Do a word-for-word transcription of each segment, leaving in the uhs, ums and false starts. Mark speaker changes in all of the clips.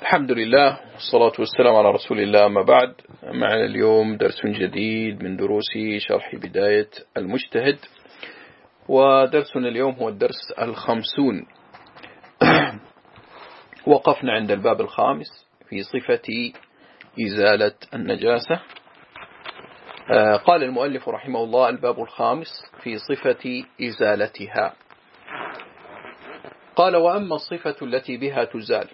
Speaker 1: الحمد لله والصلاة والسلام على رسول الله. أما بعد، معنا اليوم درس جديد من دروس شرح بداية المجتهد، ودرسنا اليوم هو الدرس الخمسون. وقفنا عند الباب الخامس في صفة إزالة النجاسة. قال المؤلف رحمه الله: الباب الخامس في صفة إزالتها. قال: وأما الصفة التي بها تزال،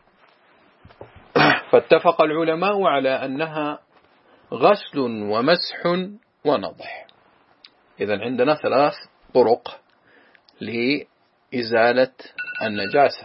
Speaker 1: فاتفق العلماء على أنها غسل ومسح ونضح. إذن عندنا ثلاث طرق لإزالة النجاسة: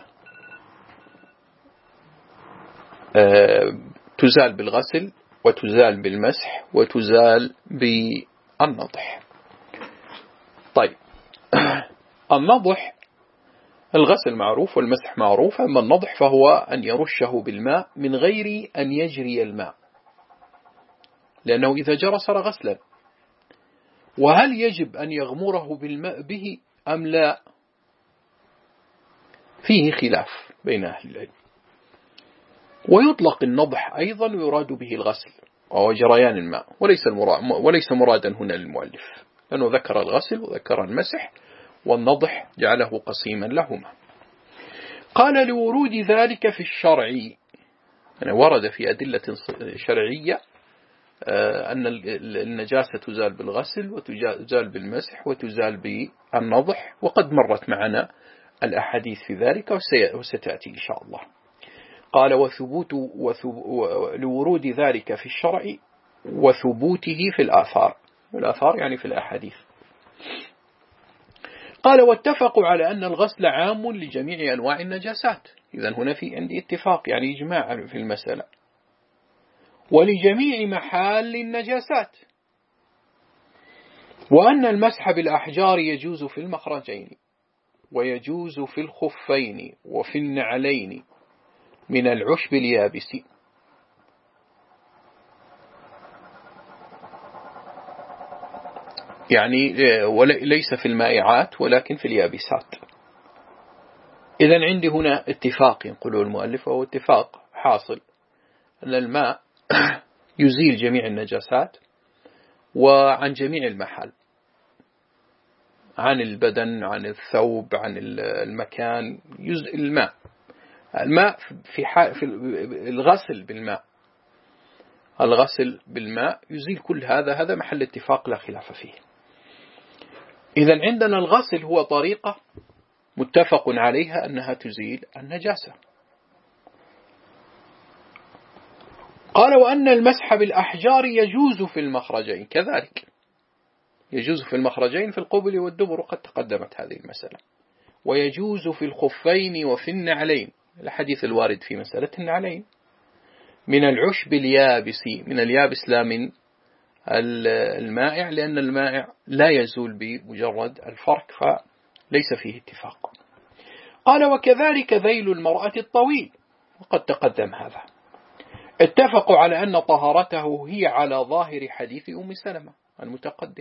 Speaker 1: تزال بالغسل، وتزال بالمسح، وتزال بالنضح. طيب، النضح الغسل معروف والمسح معروف، أما النضح فهو أن يرشه بالماء من غير أن يجري الماء، لأنه إذا جرى صار غسلا. وهل يجب أن يغمره بالماء به أم لا؟ فيه خلاف بين أهل العلم. ويطلق النضح أيضا ويراد به الغسل وهو جريان الماء، وليس المراد وليس مرادا هنا للمؤلف، لأنه ذكر الغسل وذكر المسح، والنضح جعله قسيما لهما. قال: لورود ذلك في الشرع، يعني ورد في أدلة شرعية أن النجاسة تزال بالغسل وتزال بالمسح وتزال بالنضح، وقد مرت معنا الأحاديث في ذلك وستأتي إن شاء الله. قال: وثبوت لورود ذلك في الشرع وثبوته في الآثار. والآثار يعني في الأحاديث. قال: واتفقوا على أن الغسل عام لجميع أنواع النجاسات. إذن هنا في عندي اتفاق، يعني إجماع في المسألة. ولجميع محال النجاسات. وأن المسح بالأحجار يجوز في المخرجين، ويجوز في الخفين وفي النعلين من العشب اليابس. يعني ليس في المائعات ولكن في اليابسات. إذن عندي هنا اتفاق، يقول المؤلف، وهو اتفاق حاصل أن الماء يزيل جميع النجاسات وعن جميع المحال، عن البدن، عن الثوب، عن المكان. يزيل الماء الماء في, في الغسل بالماء الغسل بالماء يزيل كل هذا. هذا محل اتفاق لا خلاف فيه. إذن عندنا الغسل هو طريقة متفق عليها أنها تزيل النجاسة. قال: وأن المسح بالأحجار يجوز في المخرجين كذلك، يجوز في المخرجين في القبل والدبر، قد تقدمت هذه المسألة. ويجوز في الخفين وفي النعلين، الحديث الوارد في مسألة النعلين، من العشب اليابس. من اليابس لا من المائع، لأن المائع لا يزول بمجرد الفرك، فليس فيه اتفاق. قال: وكذلك ذيل المرأة الطويل، وقد تقدم هذا. اتفقوا على أن طهارته هي على ظاهر حديث أم سلمة المتقدم.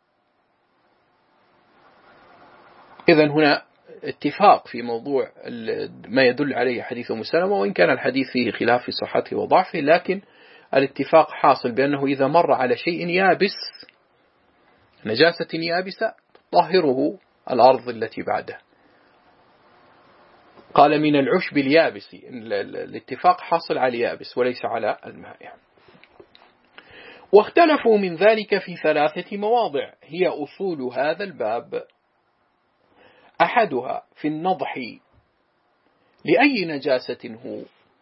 Speaker 1: إذن هنا اتفاق في موضوع ما يدل عليه حديث أم سلمة، وإن كان الحديث فيه خلاف في صحته وضعفه، لكن الاتفاق حاصل بأنه إذا مر على شيء يابس، نجاسة يابسة، طهره الأرض التي بعده. قال: من العشب اليابس، الاتفاق حاصل على اليابس وليس على المائع. واختلفوا من ذلك في ثلاثة مواضع هي أصول هذا الباب. أحدها في النضح لأي نجاسة هو،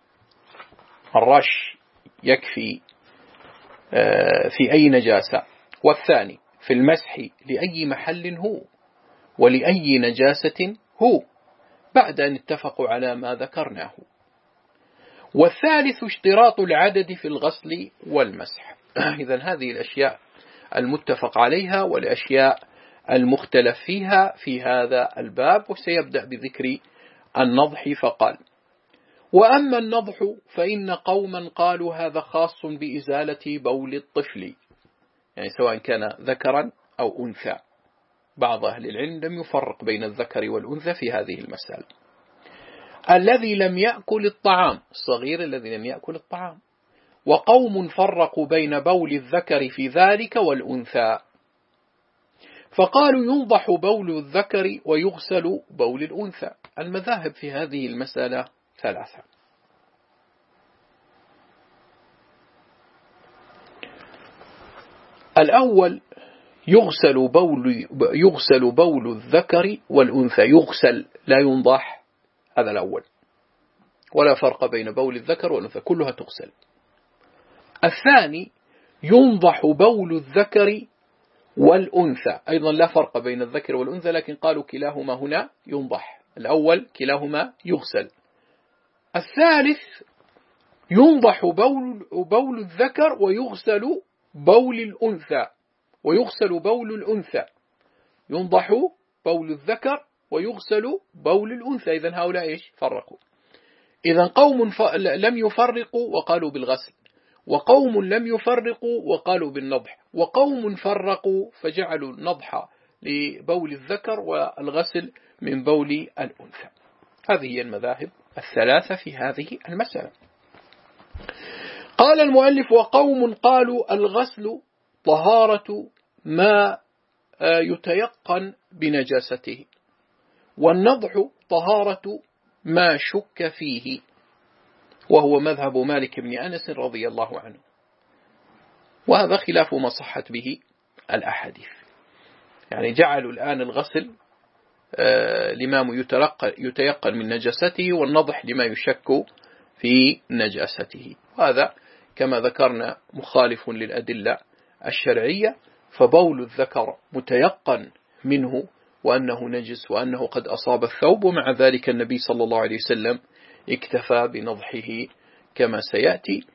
Speaker 1: الرش يكفي في أي نجاسة. والثاني في المسح لأي محل هو ولأي نجاسة هو، بعد أن اتفقوا على ما ذكرناه. والثالث اشتراط العدد في الغسل والمسح. إذن هذه الأشياء المتفق عليها والأشياء المختلف فيها في هذا الباب. وسيبدأ بذكر النضح، فقال: وأما النضح فإن قوما قالوا هذا خاص بإزالة بول الطفل، يعني سواء كان ذكرا أو أنثى. بعض أهل العلم لم يفرق بين الذكر والأنثى في هذه المسألة. الذي لم يأكل الطعام، الصغير الذي لم يأكل الطعام. وقوم فرقوا بين بول الذكر في ذلك والأنثى، فقالوا ينضح بول الذكر ويغسل بول الأنثى. المذاهب في هذه المسألة ثلاثة. الأول يغسل بول يغسل بول الذكر والأنثى، يغسل لا ينضح، هذا الأول، ولا فرق بين بول الذكر والأنثى، كلها تغسل. الثاني ينضح بول الذكر والأنثى، أيضا لا فرق بين الذكر والأنثى، لكن قالوا كلاهما هنا ينضح، الأول كلاهما يغسل. الثالث ينضح بول, بول الذكر ويغسل بول الأنثى، ويغسل بول الأنثى، ينضح بول الذكر ويغسل بول الأنثى. إذن هؤلاء إيش فرقوا؟ إذن قوم لم يفرقوا وقالوا بالغسل، وقوم لم يفرقوا وقالوا بالنضح، وقوم فرقوا فجعلوا النضح لبول الذكر والغسل من بول الأنثى. هذه هي المذاهب الثلاثة في هذه المسألة. قال المؤلف: وقوم قالوا الغسل طهارة ما يتيقن بنجاسته، والنضح طهارة ما شك فيه، وهو مذهب مالك بن أنس رضي الله عنه، وهذا خلاف ما صحت به الأحاديث. يعني جعلوا الآن الغسل لما يتيقن من نجاسته، والنضح لما يشك في نجاسته، وهذا كما ذكرنا مخالف للأدلة الشرعية. فبول الذكر متيقن منه وأنه نجس وأنه قد أصاب الثوب، ومع ذلك النبي صلى الله عليه وسلم اكتفى بنضحه كما سيأتي.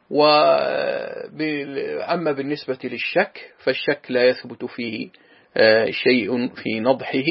Speaker 1: وأما بالنسبة للشك فالشك لا يثبت فيه شيء في نضحه،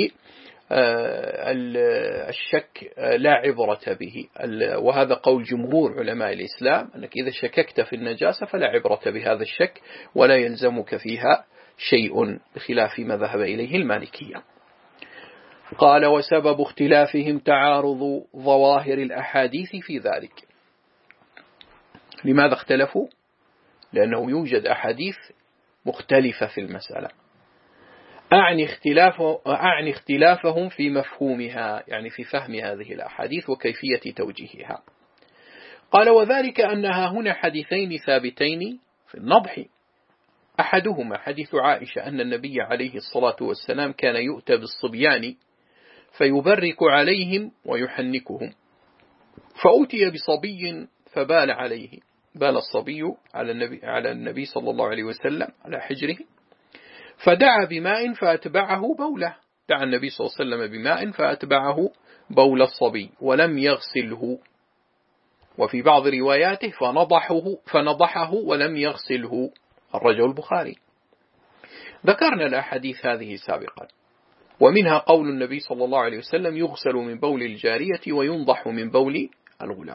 Speaker 1: الشك لا عبرة به، وهذا قول جمهور علماء الإسلام، أنك إذا شككت في النجاسة فلا عبرة بهذا الشك ولا يلزمك فيها شيء، بخلاف ما ذهب إليه المالكية. قال: وسبب اختلافهم تعارض ظواهر الأحاديث في ذلك. لماذا اختلفوا؟ لأنه يوجد أحاديث مختلفة في المسألة، أعني, اختلاف أعني اختلافهم في مفهومها، يعني في فهم هذه الأحاديث وكيفية توجيهها. قال: وذلك أنها هنا حديثين ثابتين في النضح. أحدهما حديث عائشة أن النبي عليه الصلاة والسلام كان يؤتى بالصبيان فيبرك عليهم ويحنكهم، فأتي بصبي فبال عليه، بال الصبي على النبي, على النبي صلى الله عليه وسلم على حجره، فدعا بماء فأتبعه بوله، دعا النبي صلى الله عليه وسلم بماء فأتبعه بول الصبي ولم يغسله، وفي بعض رواياته فنضحه, فنضحه ولم يغسله، الرجل البخاري. ذكرنا الأحاديث هذه سابقا، ومنها قول النبي صلى الله عليه وسلم: يغسل من بول الجارية وينضح من بول الغلام.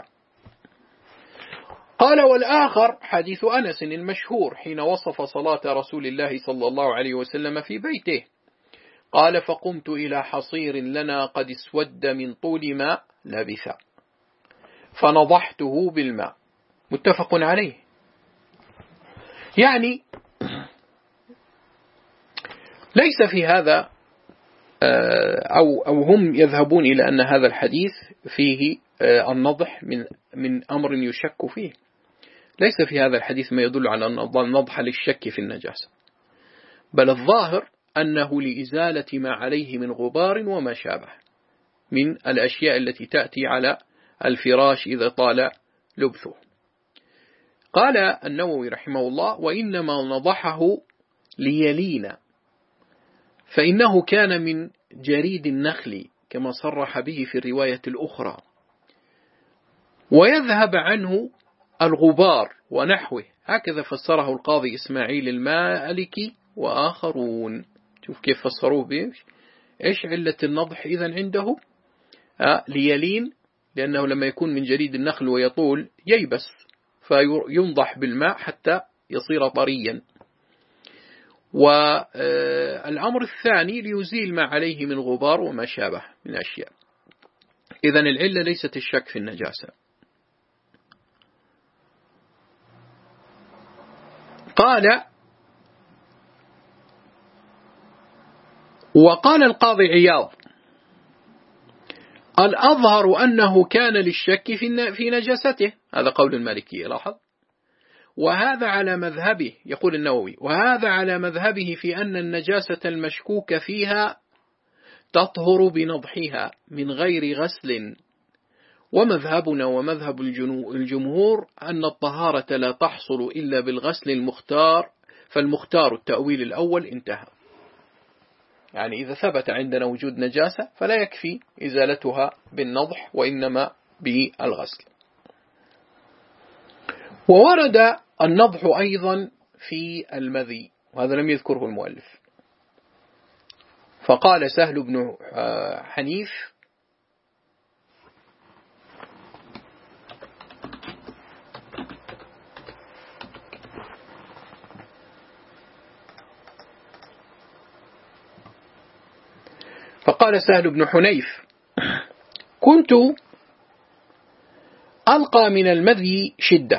Speaker 1: قال: والآخر حديث أنس المشهور حين وصف صلاة رسول الله صلى الله عليه وسلم في بيته، قال: فقمت إلى حصير لنا قد اسود من طول ما لبث فنضحته بالماء، متفق عليه. يعني ليس في هذا أو, أو هم يذهبون إلى أن هذا الحديث فيه النضح من, من أمر يشك فيه، ليس في هذا الحديث ما يدل على أن النضح للشك في النجاسة، بل الظاهر أنه لإزالة ما عليه من غبار وما شابه من الأشياء التي تأتي على الفراش إذا طال لبثه. قال النووي رحمه الله: وإنما نضحه ليلين، فإنه كان من جريد النخل كما صرح به في الرواية الأخرى، ويذهب عنه الغبار ونحوه، هكذا فسره القاضي إسماعيل المالكي وآخرون. شوف كيف فسروه بيش. إيش علة النضح إذن عنده؟ آه ليلين، لأنه لما يكون من جريد النخل ويطول ييبس، فينضح بالماء حتى يصير طريا. والأمر الثاني ليزيل ما عليه من غبار وما شابه من أشياء. إذن العلة ليست الشك في النجاسة. قال وقال القاضي عياض الأظهر أنه كان للشك في نجاسته، هذا قول المالكي لاحظ، وهذا على مذهبه، يقول النووي، وهذا على مذهبه في أن النجاسة المشكوك فيها تطهر بنضحها من غير غسل، ومذهبنا ومذهب الجمهور أن الطهارة لا تحصل إلا بالغسل المختار، فالمختار التأويل الأول انتهى. يعني إذا ثبت عندنا وجود نجاسة فلا يكفي إزالتها بالنضح وإنما بالغسل. وورد النضح أيضا في المذي، وهذا لم يذكره المؤلف، فقال سهل بن حنيف فقال سهل بن حنيف كنت ألقى من المذي شدة،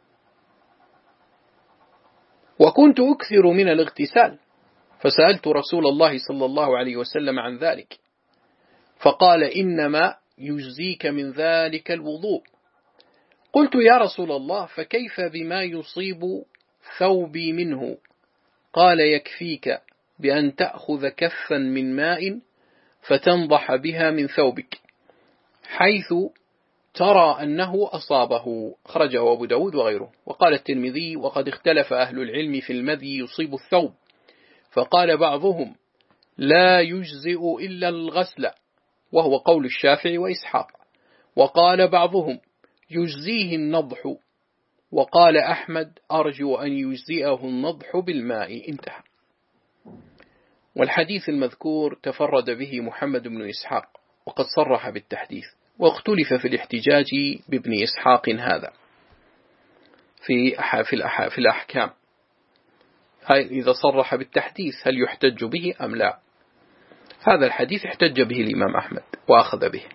Speaker 1: وكنت أكثر من الاغتسال، فسألت رسول الله صلى الله عليه وسلم عن ذلك، فقال إنما يجزيك من ذلك الوضوء. قلت يا رسول الله فكيف بما يصيب ثوبي منه؟ قال يكفيك بأن تأخذ كفا من ماء فتنضح بها من ثوبك حيث ترى أنه أصابه، خرجه أبو داود وغيره. وقال الترمذي وقد اختلف أهل العلم في المذي يصيب الثوب، فقال بعضهم لا يجزئ إلا الغسل، وهو قول الشافعي وإسحاق، وقال بعضهم يجزيه النضح، وقال أحمد أرجو أن يجزئه النضح بالماء، انتهى. والحديث المذكور تفرد به محمد بن إسحاق وقد صرح بالتحديث، واختلف في الاحتجاج بابن إسحاق هذا في في الأحكام، إذا صرح بالتحديث هل يحتج به أم لا؟ هذا الحديث احتج به الإمام أحمد وأخذ به،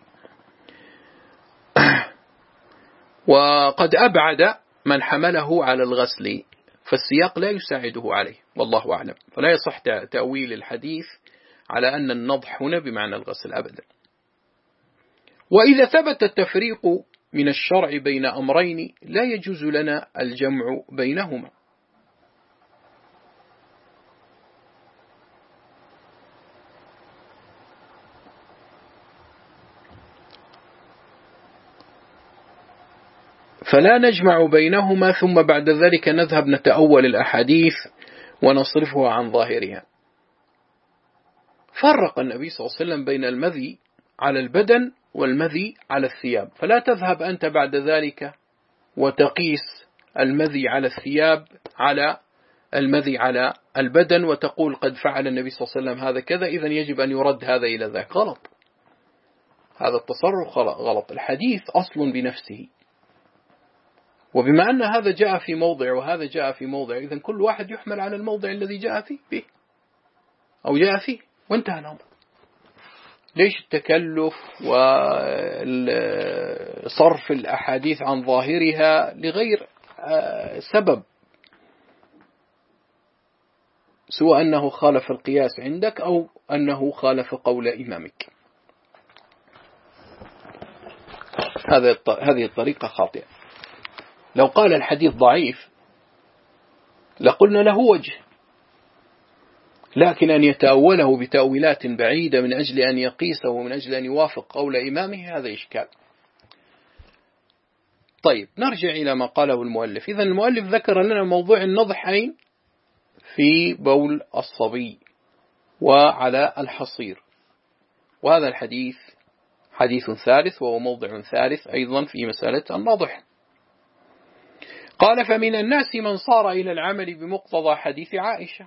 Speaker 1: وقد أبعد من حمله على الغسل، فالسياق لا يساعده عليه والله أعلم، فلا يصح تأويل الحديث على أن النضح هنا بمعنى الغسل أبدا. وإذا ثبت التفريق من الشرع بين أمرين لا يجوز لنا الجمع بينهما. فلا نجمع بينهما ثم بعد ذلك نذهب نتأول الأحاديث ونصرفها عن ظاهرها. فرق النبي صلى الله عليه وسلم بين المذي على البدن والمذي على الثياب، فلا تذهب أنت بعد ذلك وتقيس المذي على الثياب على المذي على البدن وتقول قد فعل النبي صلى الله عليه وسلم هذا كذا إذن يجب أن يرد هذا إلى ذاك. غلط، هذا التصرف غلط. الحديث أصل بنفسه، وبما أن هذا جاء في موضع وهذا جاء في موضع إذن كل واحد يحمل على الموضع الذي جاء فيه به أو جاء فيه وانتهى الأمر. ليش التكلف وصرف الأحاديث عن ظاهرها لغير سبب، سواء أنه خالف القياس عندك أو أنه خالف قول إمامك. هذه الطريقة خاطئة. لو قال الحديث ضعيف لقلنا له وجه، لكن أن يتأوله بتأويلات بعيدة من أجل أن يقيسه ومن أجل أن يوافق قول إمامه هذا إشكال. طيب نرجع إلى ما قاله المؤلف. إذن المؤلف ذكر لنا موضوع النضحين في بول الصبي وعلى الحصير، وهذا الحديث حديث ثالث وهو موضع ثالث أيضا في مسألة النضح. قال فمن الناس من صار إلى العمل بمقتضى حديث عائشة،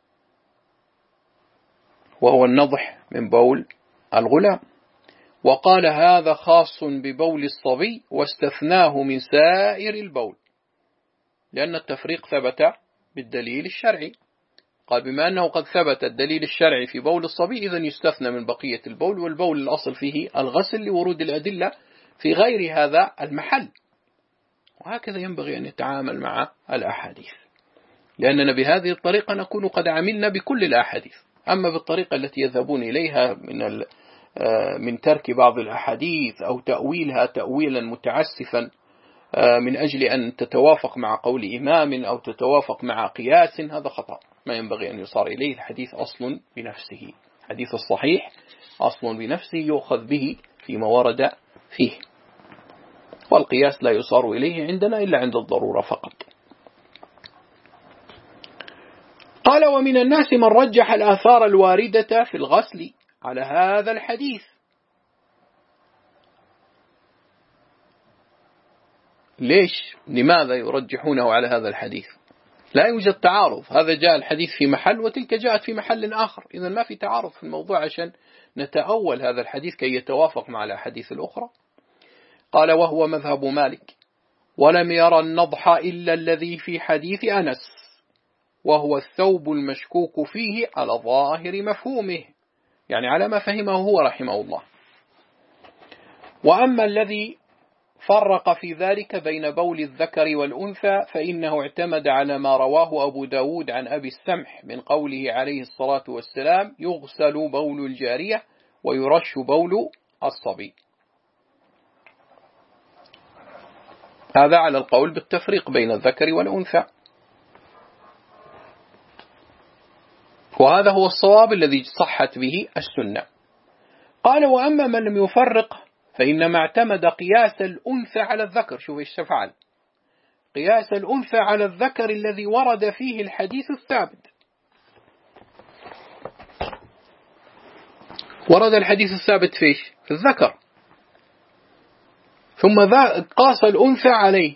Speaker 1: وهو النضح من بول الغلام، وقال هذا خاص ببول الصبي واستثناه من سائر البول، لأن التفريق ثبت بالدليل الشرعي. قال بما أنه قد ثبت الدليل الشرعي في بول الصبي إذا يستثنى من بقية البول، والبول الأصل فيه الغسل لورود الأدلة في غير هذا المحل. وهكذا ينبغي أن يتعامل مع الأحاديث، لأننا بهذه الطريقة نكون قد عملنا بكل الأحاديث. أما بالطريقة التي يذهبون إليها من من ترك بعض الأحاديث أو تأويلها تأويلا متعسفا من أجل أن تتوافق مع قول إمام أو تتوافق مع قياس، هذا خطأ ما ينبغي أن يصار إليه. الحديث أصل بنفسه، حديث الصحيح أصل بنفسه يؤخذ به فيما ورد فيه، والقياس لا يصار إليه عندنا إلا عند الضرورة فقط. قال ومن الناس من رجح الآثار الواردة في الغسل على هذا الحديث. ليش؟ لماذا يرجحونه على هذا الحديث؟ لا يوجد تعارض، هذا جاء الحديث في محل وتلك جاءت في محل آخر، إذا ما في تعارض في الموضوع عشان نتأول هذا الحديث كي يتوافق مع الأحاديث الأخرى. قال وهو مذهب مالك، ولم يرى النضح إلا الذي في حديث أنس، وهو الثوب المشكوك فيه على ظاهر مفهومه، يعني على ما فهمه هو رحمه الله. وأما الذي فرق في ذلك بين بول الذكر والأنثى فإنه اعتمد على ما رواه أبو داود عن أبي السمح من قوله عليه الصلاة والسلام يغسل بول الجارية ويرش بول الصبي. هذا على القول بالتفريق بين الذكر والأنثى، وهذا هو الصواب الذي صحت به السنة. قال وأما من لم يفرق فإنما اعتمد قياس الأنثى على الذكر. شوف ايش تفعل، قياس الأنثى على الذكر الذي ورد فيه الحديث الثابت. ورد الحديث الثابت فيش؟ في الذكر، ثم قاس الأنثى عليه.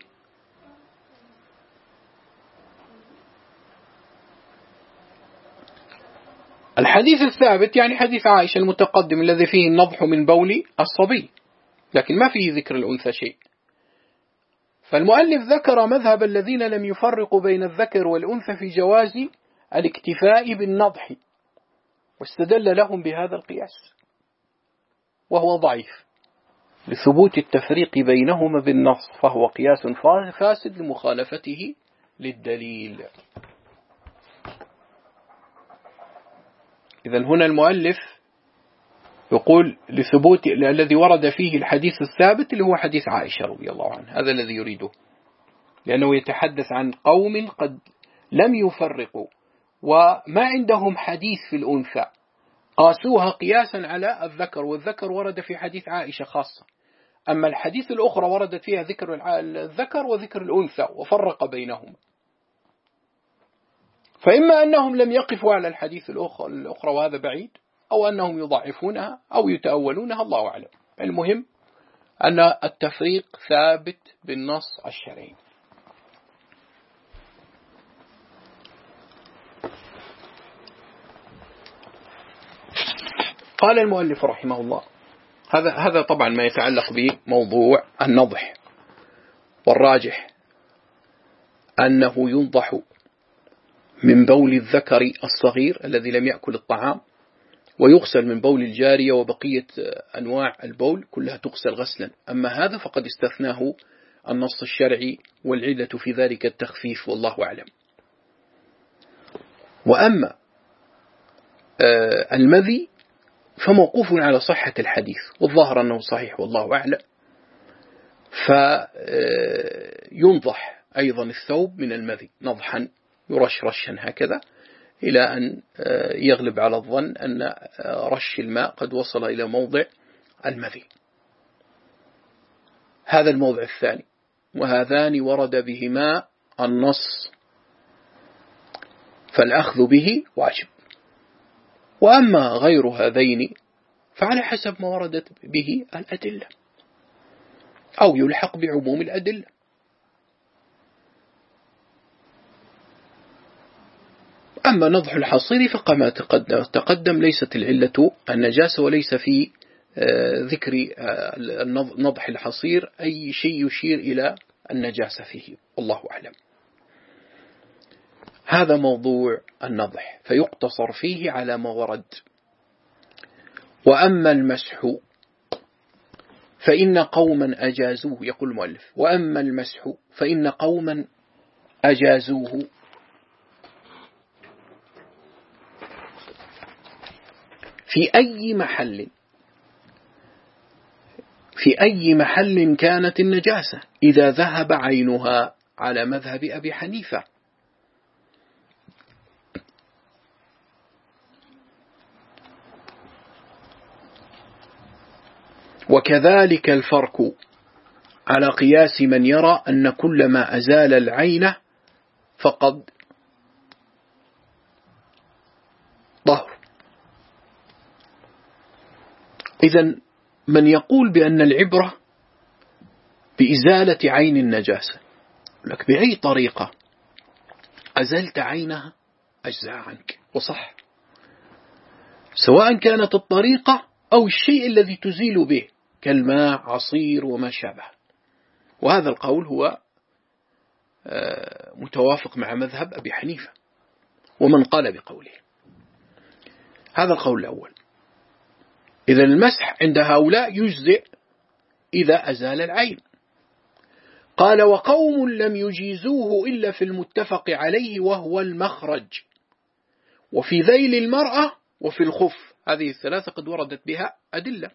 Speaker 1: الحديث الثابت يعني حديث عائشة المتقدم الذي فيه النضح من بول الصبي، لكن ما فيه ذكر الأنثى شيء. فالمؤلف ذكر مذهب الذين لم يفرقوا بين الذكر والأنثى في جواز الاكتفاء بالنضح، واستدل لهم بهذا القياس، وهو ضعيف لثبوت التفريق بينهما بالنص، فهو قياس فاسد لمخالفته للدليل. إذن هنا المؤلف يقول لثبوت الذي ورد فيه الحديث الثابت اللي هو حديث عائشة رضي الله عنها، هذا الذي يريده، لأنه يتحدث عن قوم قد لم يفرقوا وما عندهم حديث في الأنثى، قاسوها قياسا على الذكر، والذكر ورد في حديث عائشة خاصة، أما الحديث الأخرى وردت فيها ذكر الذكر وذكر الأنثى وفرق بينهما. فإما أنهم لم يقفوا على الحديث الأخرى وهذا بعيد، أو أنهم يضعفونها أو يتأولونها، الله أعلم. المهم أن التفريق ثابت بالنص الشرعي. قال المؤلف رحمه الله، هذا هذا طبعا ما يتعلق بموضوع النضح، والراجح أنه ينضح من بول الذكر الصغير الذي لم يأكل الطعام، ويغسل من بول الجارية، وبقية أنواع البول كلها تغسل غسلا. أما هذا فقد استثناه النص الشرعي، والعلة في ذلك التخفيف، والله أعلم. وأما المذي فموقوف على صحة الحديث، والظاهر أنه صحيح والله أعلم. فينضح أيضا الثوب من المذي نضحا يرش رشا هكذا، إلى أن يغلب على الظن أن رش الماء قد وصل إلى موضع المذي. هذا الموضع الثاني، وهذان ورد بهما النص، فالأخذ به واجب. وأما غير هذين فعلى حسب ما وردت به الأدلة، أو يلحق بعموم الأدلة. أما نضح الحصير فكما تقدم, تقدم ليست العلة النجاسة، وليس في ذكر نضح الحصير أي شيء يشير إلى النجاسة فيه، والله أعلم. هذا موضوع النضح، فيقتصر فيه على ما ورد. وأما المسح فإن قوما أجازوه، يقول المؤلف: وأما المسح فإن قوما أجازوه في أي محل في أي محل كانت النجاسة إذا ذهب عينها، على مذهب أبي حنيفة. وكذلك الفرق على قياس من يرى أن كل ما أزال العين فقد طهر. إذن من يقول بأن العبرة بإزالة عين النجاسة، لك بأي طريقة أزلت عينها أجزاء عنك، وصح، سواء كانت الطريقة أو الشيء الذي تزيل به كالماء، عصير وما شابه. وهذا القول هو متوافق مع مذهب أبي حنيفة ومن قال بقوله. هذا القول الأول. إذا المسح عند هؤلاء يجزئ إذا أزال العين. قال: وقوم لم يجيزوه إلا في المتفق عليه وهو المخرج، وفي ذيل المرأة، وفي الخف. هذه الثلاثة قد وردت بها أدلة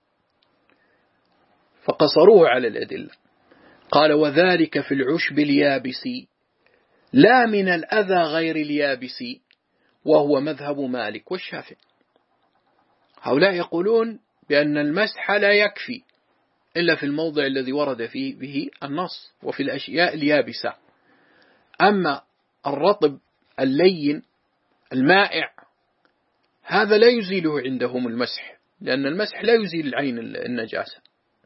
Speaker 1: فقصروه على الأدلة. قال: وذلك في العشب اليابس لا من الأذى غير اليابس، وهو مذهب مالك والشافعي. هؤلاء يقولون بأن المسح لا يكفي إلا في الموضع الذي ورد فيه به النص، وفي الأشياء اليابسة. أما الرطب اللين المائع هذا لا يزيله عندهم المسح، لأن المسح لا يزيل العين النجاسة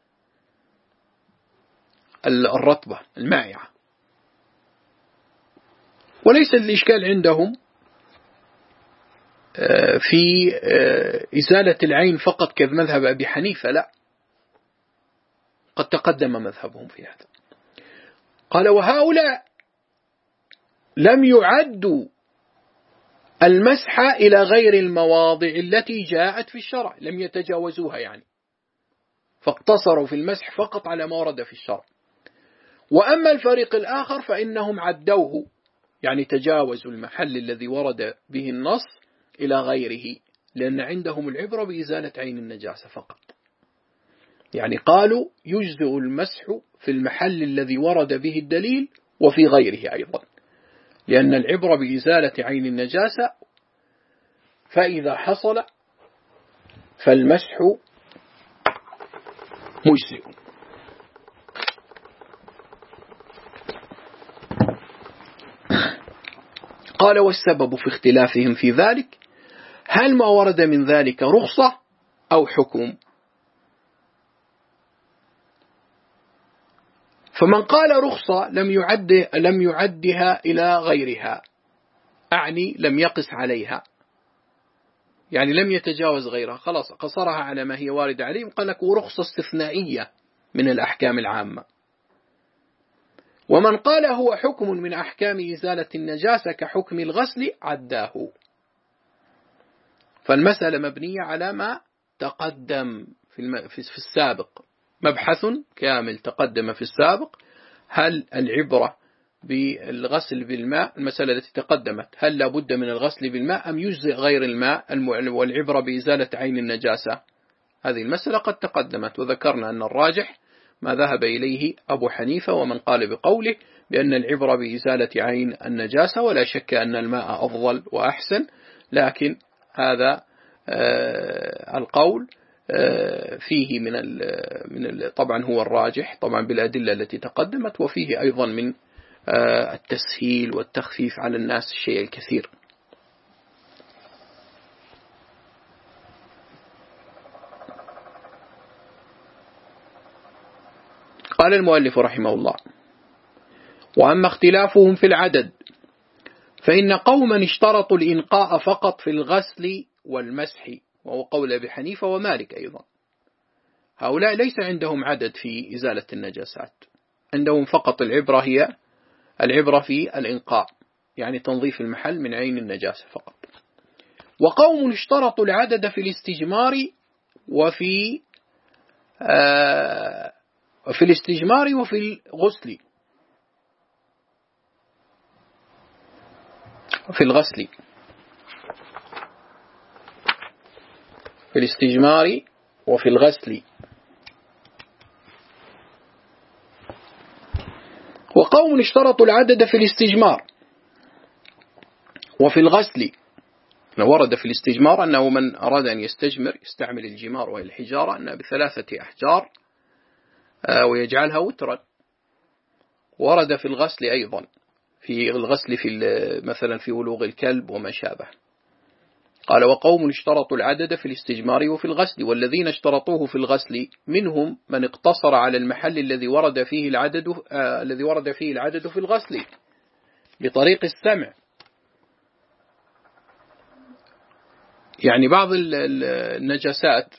Speaker 1: الرطبة المائعة. وليس الإشكال عندهم في إزالة العين فقط كمذهب أبي حنيفة، لا، قد تقدم مذهبهم في هذا. قال: وهؤلاء لم يعدوا المسح إلى غير المواضع التي جاءت في الشرع، لم يتجاوزوها يعني، فاقتصروا في المسح فقط على ما ورد في الشرع. وأما الفريق الآخر فإنهم عدوه، يعني تجاوزوا المحل الذي ورد به النص إلى غيره، لأن عندهم العبرة بإزالة عين النجاسة فقط. يعني قالوا يجزئ المسح في المحل الذي ورد به الدليل وفي غيره أيضا، لأن العبرة بإزالة عين النجاسة، فإذا حصل فالمسح مجزئ. قال: والسبب في اختلافهم في ذلك هل ما ورد من ذلك رخصة أو حكم؟ فمن قال رخصة لم يعد لم يعدها إلى غيرها، أعني لم يقس عليها، يعني لم يتجاوز غيرها، خلاص قصرها على ما هي واردة عليه، وقال لك رخصة استثنائية من الأحكام العامة. ومن قال هو حكم من أحكام إزالة النجاسة كحكم الغسل عداه. فالمسألة مبنية على ما تقدم في السابق، مبحث كامل تقدم في السابق. هل العبرة بالغسل بالماء، المسألة التي تقدمت، هل لابد من الغسل بالماء أم يجزئ غير الماء والعبرة بإزالة عين النجاسة؟ هذه المسألة قد تقدمت، وذكرنا أن الراجح ما ذهب إليه أبو حنيفة ومن قال بقوله بأن العبرة بإزالة عين النجاسة، ولا شك أن الماء أفضل وأحسن، لكن هذا آه القول آه فيه من ال من ال طبعا هو الراجح طبعا بالأدلة التي تقدمت، وفيه أيضا من آه التسهيل والتخفيف على الناس الشيء الكثير. قال المؤلف رحمه الله: وأما اختلافهم في العدد فإن قوما اشترطوا الإنقاء فقط في الغسل والمسح، وهو قول أبي حنيفة ومالك أيضا. هؤلاء ليس عندهم عدد في إزالة النجاسات، عندهم فقط العبرة هي العبرة في الإنقاء، يعني تنظيف المحل من عين النجاسة فقط. وقوم اشترطوا العدد في الاستجمار وفي آه في الاستجمار وفي الغسل في الغسل في الاستجمار وفي الغسل. وقوم اشترطوا العدد في الاستجمار وفي الغسل. ورد في الاستجمار أنه من أراد أن يستجمر يستعمل الجمار وهي الحجارة أنها بثلاثة أحجار ويجعلها وترا. ورد في الغسل أيضا في الغسل في مثلا في ولوغ الكلب وما شابه. قال وقوم اشترطوا العدد في الاستجمار وفي الغسل والذين اشترطوه في الغسل منهم من اقتصر على المحل الذي ورد فيه العدد آه الذي ورد فيه العدد في الغسل بطريق السمع. يعني بعض النجاسات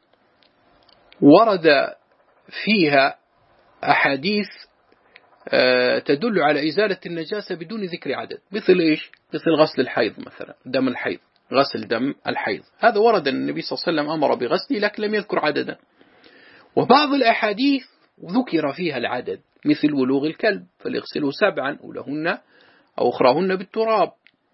Speaker 1: ورد فيها أحاديث تدل على إزالة النجاسة بدون ذكر عدد، مثل إيش؟ مثل غسل الحيض مثلا، دم الحيض، غسل دم الحيض، هذا ورد أن النبي صلى الله عليه وسلم أمر بغسله لكن لم يذكر عددا. وبعض الأحاديث ذكر فيها العدد مثل ولوغ الكلب فليغسله سبعا أولهن أو أخراهن بالتراب.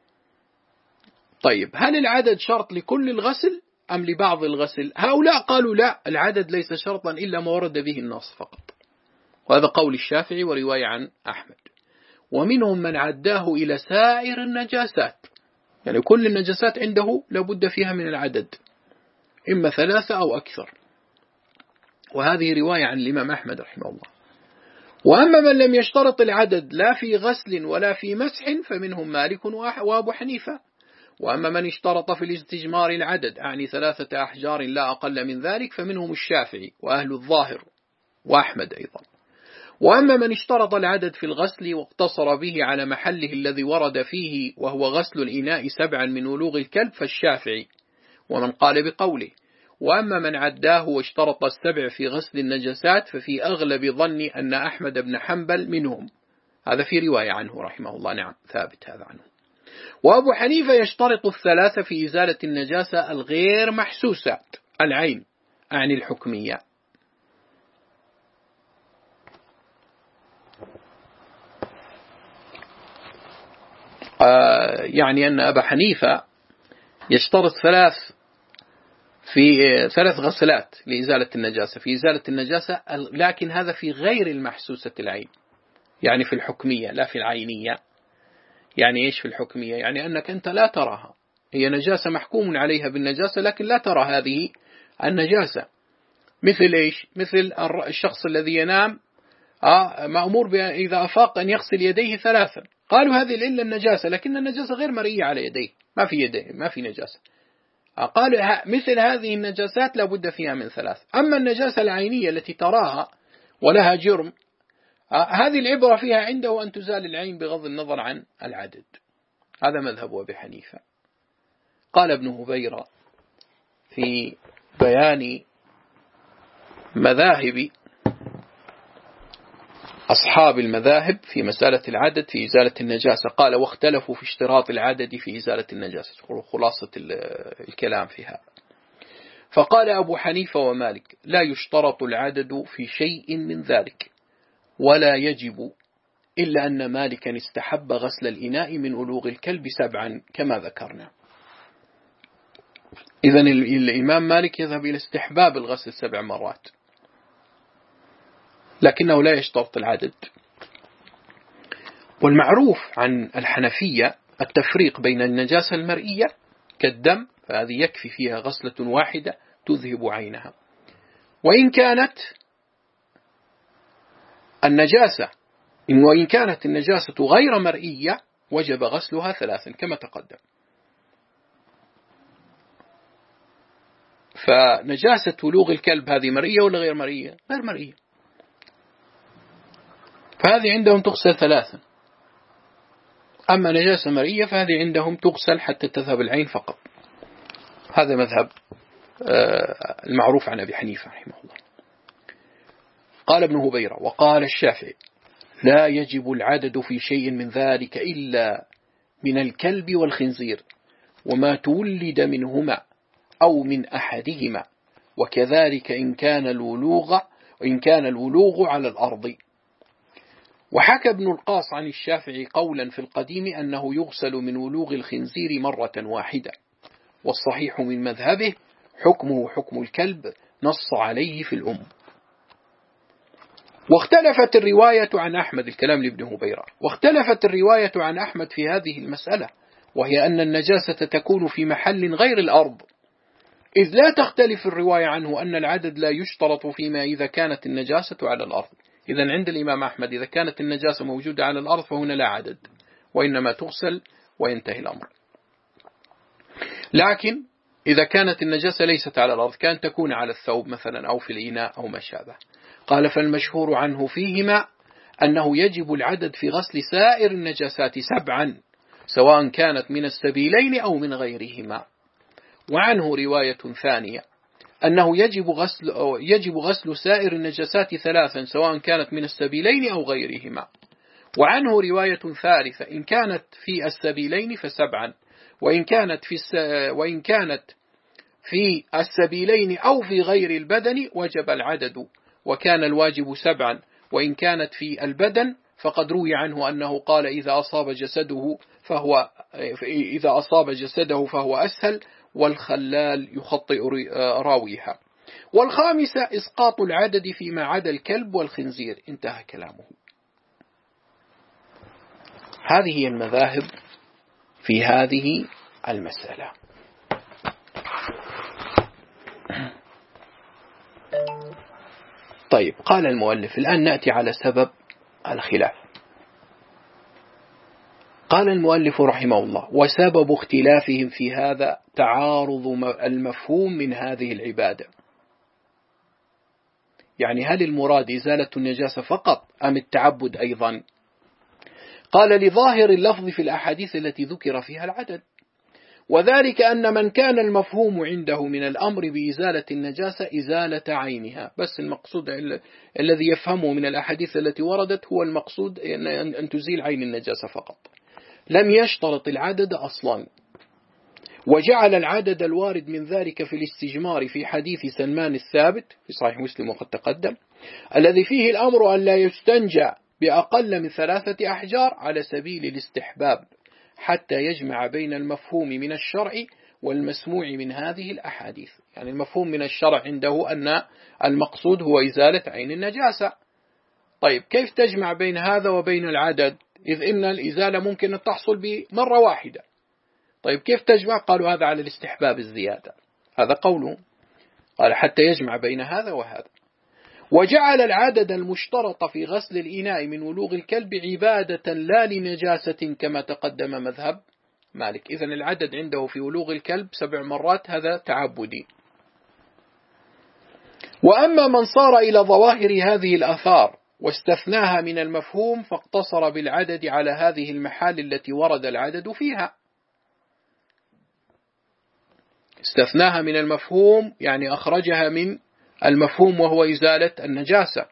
Speaker 1: طيب هل العدد شرط لكل الغسل أم لبعض الغسل؟ هؤلاء قالوا لا، العدد ليس شرطا إلا ما ورد به النص فقط، وهذا قول الشافعي ورواية عن أحمد. ومنهم من عداه إلى سائر النجاسات، يعني كل النجاسات عنده لابد فيها من العدد إما ثلاثة أو أكثر، وهذه رواية عن الإمام أحمد رحمه الله. وأما من لم يشترط العدد لا في غسل ولا في مسح فمنهم مالك وأبو حنيفة. وأما من اشترط في الاستجمار العدد أعني ثلاثة أحجار لا أقل من ذلك فمنهم الشافعي وأهل الظاهر وأحمد أيضا. وأما من اشترط العدد في الغسل واقتصر به على محله الذي ورد فيه وهو غسل الإناء سبعا من ولوغ الكلب فالشافعي ومن قال بقوله. وأما من عداه واشترط السبع في غسل النجاسات ففي أغلب ظني أن أحمد بن حنبل منهم، هذا في رواية عنه رحمه الله، نعم ثابت هذا عنه. وأبو حنيفة يشترط الثلاثة في إزالة النجاسة الغير محسوسة العين أعني الحكمية. آه يعني أن أبا حنيفة يشترط ثلاث في ثلاث غسلات لإزالة النجاسة في إزالة النجاسة، لكن هذا في غير المحسوسة العين، يعني في الحكمية لا في العينية. يعني إيش في الحكمية؟ يعني أنك أنت لا تراها، هي نجاسة محكوم عليها بالنجاسة لكن لا ترى هذه النجاسة. مثل إيش؟ مثل الشخص الذي ينام آه مأمور إذا أفاق أن يغسل يديه ثلاثا، قالوا هذه إلا النجاسة لكن النجاسة غير مرئية على يديه، ما في يديه ما في نجاسة. آه قالوا مثل هذه النجاسات لا بد فيها من ثلاث. أما النجاسة العينية التي تراها ولها جرم آه هذه العبرة فيها عنده أن تزال العين بغض النظر عن العدد. هذا مذهب أبي حنيفة. قال ابن هبيرة في بيان مذاهب أصحاب المذاهب في مسألة العدد في إزالة النجاسة، قال واختلفوا في اشتراط العدد في إزالة النجاسة، خلاصة الكلام في هذا. فقال أبو حنيفة ومالك لا يشترط العدد في شيء من ذلك ولا يجب، إلا أن مالكا استحب غسل الإناء من ألوغ الكلب سبعا كما ذكرنا. إذن الإمام مالك يذهب إلى استحباب الغسل سبع مرات لكنه لا يشترط العدد. والمعروف عن الحنفية التفريق بين النجاسة المرئية كالدم فهذه يكفي فيها غسلة واحدة تذهب عينها، وإن كانت النجاسة وإن كانت النجاسة غير مرئية وجب غسلها ثلاثا كما تقدم. فنجاسة ولوغ الكلب هذه مرئية ولا غير مرئية؟ غير مرئية، فهذه عندهم تغسل ثلاثا. أما نجاسة مرئية فهذه عندهم تغسل حتى تذهب العين فقط. هذا مذهب المعروف عن أبي حنيفة رحمه الله. قال ابن هبيرة وقال الشافعي لا يجب العدد في شيء من ذلك إلا من الكلب والخنزير وما تولد منهما أو من أحدهما، وكذلك إن كان الولوغ وإن كان الولوغ على الأرض. وحكى ابن القاص عن الشافعي قولا في القديم أنه يغسل من ولوغ الخنزير مرة واحدة، والصحيح من مذهبه حكمه حكم الكلب، نص عليه في الأم. واختلفت الرواية عن أحمد، الكلام لابن هبيرة، واختلفت الرواية عن أحمد في هذه المسألة، وهي أن النجاسة تكون في محل غير الأرض، إذ لا تختلف الرواية عنه أن العدد لا يشترط فيما إذا كانت النجاسة على الأرض. إذن عند الإمام أحمد إذا كانت النجاسة موجودة على الأرض فهنا لا عدد، وإنما تغسل وينتهي الأمر. لكن إذا كانت النجاسة ليست على الأرض، كان تكون على الثوب مثلا أو في الإناء أو ما شابه، قال فالمشهور عنه فيهما أنه يجب العدد في غسل سائر النجاسات سبعا، سواء كانت من السبيلين أو من غيرهما. وعنه رواية ثانية أنه يجب غسل, أو يجب غسل سائر النجاسات ثلاثا، سواء كانت من السبيلين أو غيرهما. وعنه رواية ثالثة إن كانت في السبيلين فسبعا، وإن كانت في وإن كانت في السبيلين أو في غير البدن وجب العدد، وكان الواجب سبعا. وإن كانت في البدن فقد روي عنه أنه قال إذا أصاب جسده فهو إذا أصاب جسده فهو أسهل، والخلال يخطئ راويها. والخامسة إسقاط العدد فيما عدا الكلب والخنزير. انتهى كلامه. هذه هي المذاهب في هذه المسألة. طيب، قال المؤلف الآن نأتي على سبب الخلاف. قال المؤلف رحمه الله: وسبب اختلافهم في هذا تعارض المفهوم من هذه العبادة. يعني هل المراد إزالة النجاسة فقط أم التعبد أيضا؟ قال: لظاهر اللفظ في الأحاديث التي ذكر فيها العدد، وذلك أن من كان المفهوم عنده من الأمر بإزالة النجاسة إزالة عينها، بس المقصود الذي يفهمه من الأحاديث التي وردت هو المقصود أن تزيل عين النجاسة فقط، لم يشترط العدد أصلا. وجعل العدد الوارد من ذلك في الاستجمار في حديث سلمان الثابت في صحيح مسلم وقد تقدم، الذي فيه الأمر أن لا يستنجى بأقل من ثلاثة أحجار على سبيل الاستحباب، حتى يجمع بين المفهوم من الشرع والمسموع من هذه الأحاديث. يعني المفهوم من الشرع عنده أن المقصود هو إزالة عين النجاسة. طيب، كيف تجمع بين هذا وبين العدد، إذ إن الإزالة ممكن أن تحصل بمرة واحدة؟ طيب، كيف تجمع؟ قالوا هذا على الاستحباب الزيادة، هذا قوله، قال حتى يجمع بين هذا وهذا. وجعل العدد المشترط في غسل الإناء من ولوغ الكلب عبادة لا لنجاسة كما تقدم مذهب مالك. إذن العدد عنده في ولوغ الكلب سبع مرات، هذا تعبدي. وأما من صار إلى ظواهر هذه الآثار واستثناها من المفهوم فاقتصر بالعدد على هذه المحال التي ورد العدد فيها. استثناها من المفهوم يعني أخرجها من المفهوم وهو إزالة النجاسة،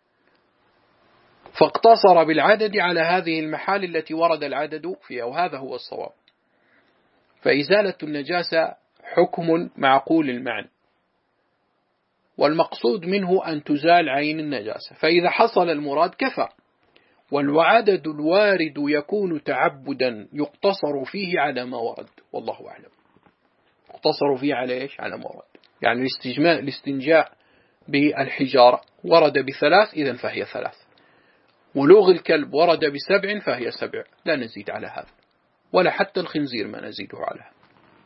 Speaker 1: فاقتصر بالعدد على هذه المحال التي ورد العدد فيها، وهذا هو الصواب. فإزالة النجاسة حكم معقول المعنى، والمقصود منه أن تزال عين النجاسة، فإذا حصل المراد كفى. والعدد الوارد يكون تعبدا يقتصر فيه على ما ورد، والله أعلم. يقتصر فيه على إيش؟ على ما ورد. يعني الاستجماء الاستنجاء بالحجارة ورد بثلاث، إذن فهي ثلاث. ولوغ الكلب ورد بسبع فهي سبع، لا نزيد على هذا، ولا حتى الخنزير ما نزيده على هذا.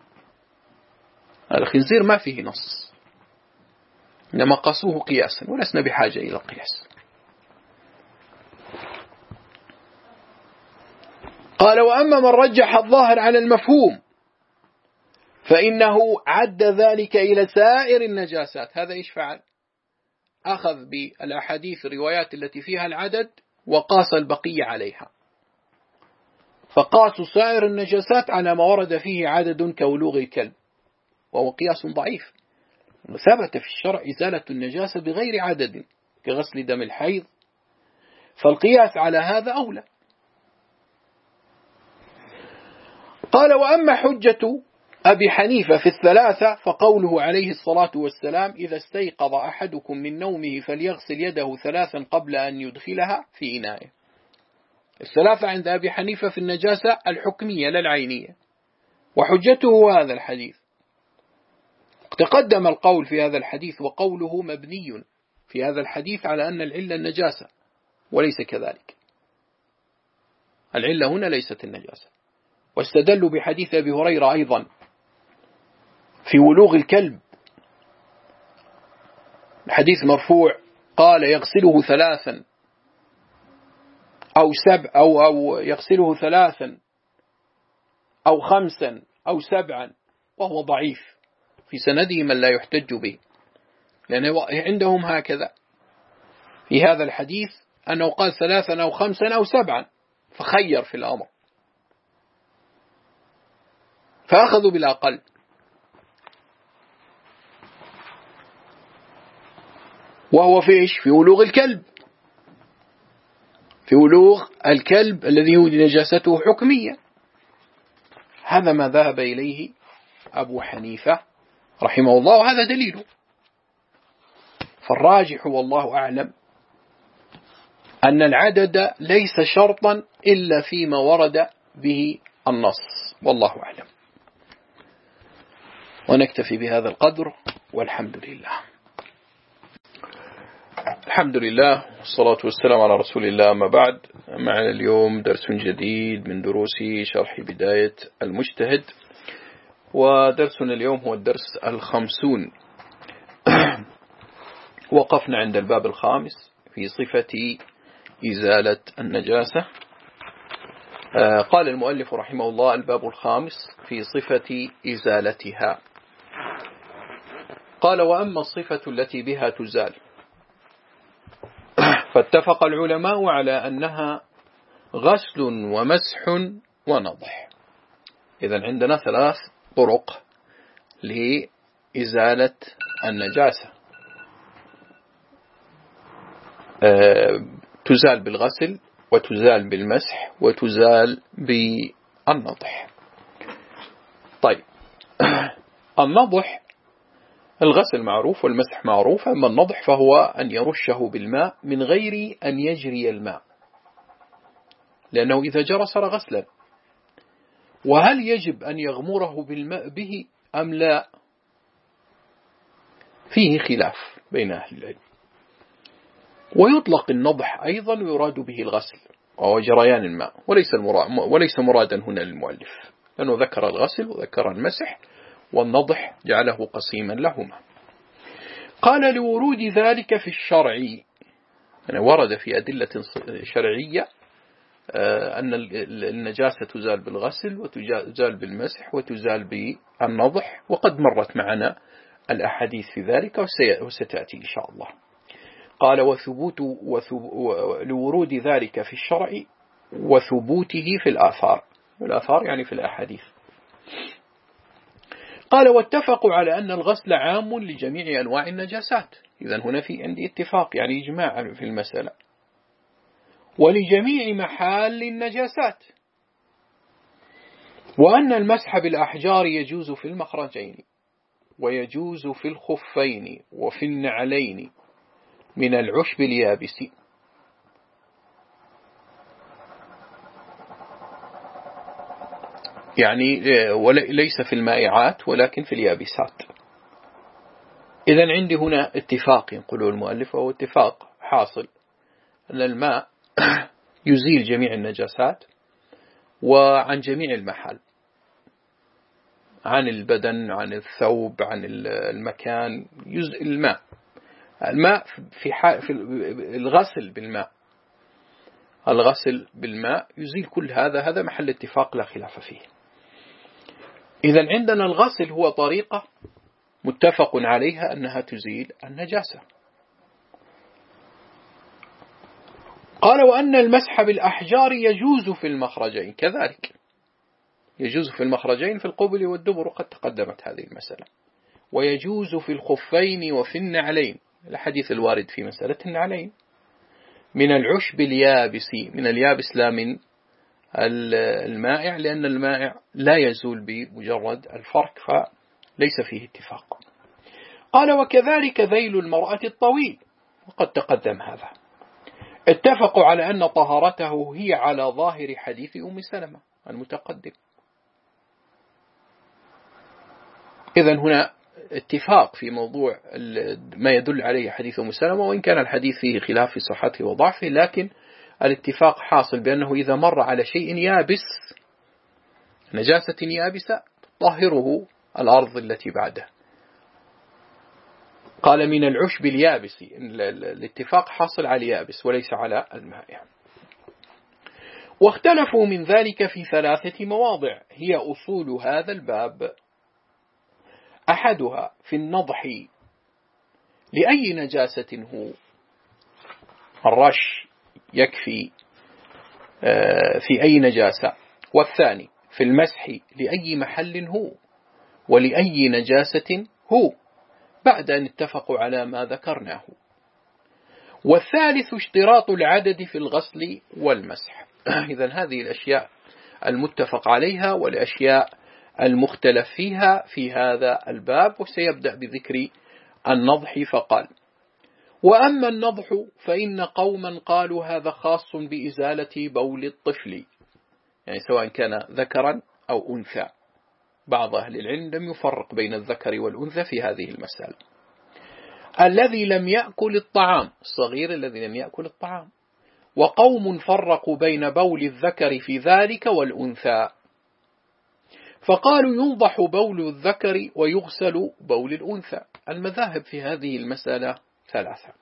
Speaker 1: الخنزير ما فيه نص، إنما قاسوه قياسا، ولسنا بحاجة إلى القياس. قال: وأما من رجح الظاهر على المفهوم فإنه عد ذلك إلى سائر النجاسات. هذا إيش فعل؟ أخذ بالأحاديث الروايات التي فيها العدد وقاس البقية عليها، فقاسوا سائر النجاسات على ما ورد فيه عدد كولوغ الكلب، وهو قياس ضعيف. ثبت في الشرع إزالة النجاسة بغير عدد كغسل دم الحيض، فالقياس على هذا أولى. قال وأما حجة أبي حنيفة في الثلاثة فقوله عليه الصلاة والسلام إذا استيقظ أحدكم من نومه فليغسل يده ثلاثا قبل أن يدخلها في إنائه. الثلاثة عند أبي حنيفة في النجاسة الحكمية لا العينية، وحجته هذا الحديث. تقدم القول في هذا الحديث وقوله مبني في هذا الحديث على أن العلة النجاسة، وليس كذلك. العلة هنا ليست النجاسة. واستدلوا بحديث أبي هريرة أيضا في ولوغ الكلب، الحديث مرفوع قال يغسله ثلاثا أو سبع أو, أو يغسله ثلاثا أو خمسا أو سبعا، وهو ضعيف في سنده من لا يحتج به، لأن عندهم هكذا في هذا الحديث أنه قال ثلاثا أو خمسا أو سبعا، فخير في الأمر فأخذوا بالأقل. وهو في إيش؟ في ولوغ الكلب، في ولوغ الكلب الذي هو نجاسته حكمية. هذا ما ذهب إليه أبو حنيفة رحمه الله، وهذا دليله. فالراجح والله أعلم أن العدد ليس شرطا إلا فيما ورد به النص، والله أعلم. ونكتفي بهذا القدر والحمد لله. الحمد لله والصلاة والسلام على رسول الله. أما بعد، معنا اليوم درس جديد من دروس شرح بداية المجتهد، ودرسنا اليوم هو الدرس الخمسون. وقفنا عند الباب الخامس في صفة إزالة النجاسة. قال المؤلف رحمه الله: الباب الخامس في صفة إزالتها. قال: وأما الصفة التي بها تزال فاتفق العلماء على أنها غسل ومسح ونضح. إذن عندنا ثلاث طرق لإزالة النجاسة: تزال بالغسل، وتزال بالمسح، وتزال بالنضح. طيب، النضح الغسل معروف والمسح معروف، أما النضح فهو أن يرشه بالماء من غير أن يجري الماء، لأنه إذا جرى صار غسلا. وهل يجب أن يغمره بالماء به أم لا؟ فيه خلاف بين أهل العلم. ويطلق النضح أيضا ويراد به الغسل وهو جريان الماء، وليس المراد وليس مرادا هنا للمؤلف، لأنه ذكر الغسل وذكر المسح، والنضح جعله قسيما لهما. قال: لورود ذلك في الشرع، يعني ورد في أدلة شرعية أن النجاسة تزال بالغسل وتزال بالمسح وتزال بالنضح، وقد مرت معنا الأحاديث في ذلك وستأتي إن شاء الله. قال: وثبوت لورود ذلك في الشرع وثبوته في الآثار. الآثار يعني في الأحاديث. قال: واتفقوا على أن الغسل عام لجميع أنواع النجاسات. إذن هنا في عندي اتفاق، يعني إجماع في المسألة. ولجميع محال النجاسات. وأن المسح بالأحجار يجوز في المخرجين، ويجوز في الخفين وفي النعلين من العشب اليابس. يعني ليس في المائعات ولكن في اليابسات. إذن عندي هنا اتفاق، يقول المؤلف، وهو اتفاق حاصل أن الماء يزيل جميع النجاسات وعن جميع المحال، عن البدن، عن الثوب، عن المكان. يزيل الماء الماء في, في الغسل بالماء الغسل بالماء يزيل كل هذا. هذا محل اتفاق لا خلاف فيه. إذن عندنا الغسل هو طريقة متفق عليها أنها تزيل النجاسة. قال: وأن المسح بالأحجار يجوز في المخرجين كذلك، يجوز في المخرجين في القبل والدبر، وقد تقدمت هذه المسألة. ويجوز في الخفين وفي النعلين، الحديث الوارد في مسألة النعلين، من العشب اليابس، من اليابس لا من المائع، لأن المائع لا يزول بمجرد الفرك فليس فيه اتفاق. قال وكذلك ذيل المرأة الطويل، وقد تقدم هذا. اتفقوا على أن طهارته هي على ظاهر حديث أم سلمة المتقدم. إذن هنا اتفاق في موضوع ما يدل عليه حديث أم سلمة، وإن كان الحديث فيه خلاف في صحته وضعفه، لكن الاتفاق حاصل بأنه إذا مر على شيء يابس، نجاسة يابسة، طهره الأرض التي بعده. قال من العشب اليابس، الاتفاق حاصل على اليابس وليس على المائع. واختلفوا من ذلك في ثلاثة مواضع هي أصول هذا الباب. أحدها في النضح لأي نجاسة هو، الرش يكفي في أي نجاسة. والثاني في المسح لأي محل هو ولأي نجاسة هو، بعد أن اتفقوا على ما ذكرناه. والثالث اشتراط العدد في الغسل والمسح. إذن هذه الأشياء المتفق عليها والأشياء المختلف فيها في هذا الباب. وسيبدأ بذكر النضح فقال: وأما النضح فإن قوما قالوا هذا خاص بإزالة بول الطفل، يعني سواء كان ذكرا أو أنثى. بعض أهل العلم لم يفرق بين الذكر والأنثى في هذه المسألة. الذي لم يأكل الطعام، الصغير الذي لم يأكل الطعام. وقوم فرقوا بين بول الذكر في ذلك والأنثى، فقالوا ينضح بول الذكر ويغسل بول الأنثى. المذاهب في هذه المسألة ثلاثة.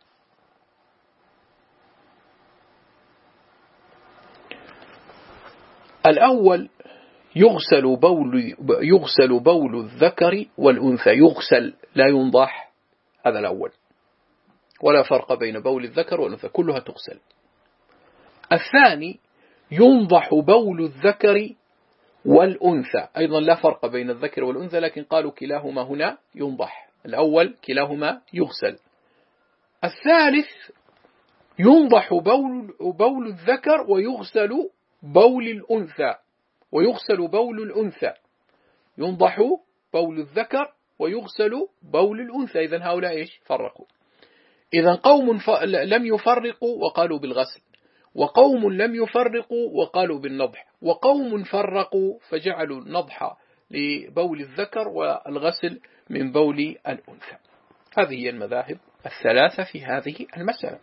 Speaker 1: الأول يغسل بول يغسل بول الذكر والأنثى، يغسل لا ينضح، هذا الأول، ولا فرق بين بول الذكر والأنثى، كلها تغسل. الثاني ينضح بول الذكر والأنثى، أيضا لا فرق بين الذكر والأنثى، لكن قالوا كلاهما هنا ينضح. الأول كلاهما يغسل. الثالث ينضح بول, بول الذكر ويغسل بول الأنثى ويغسل بول الأنثى ينضح بول الذكر ويغسل بول الأنثى. إذن هؤلاء إيش فرقوا؟ إذن قوم ف... لم يفرقوا وقالوا بالغسل، وقوم لم يفرقوا وقالوا بالنضح، وقوم فرقوا فجعلوا النضح لبول الذكر والغسل من بول الأنثى. هذه هي المذاهب الثلاثة في هذه المسألة.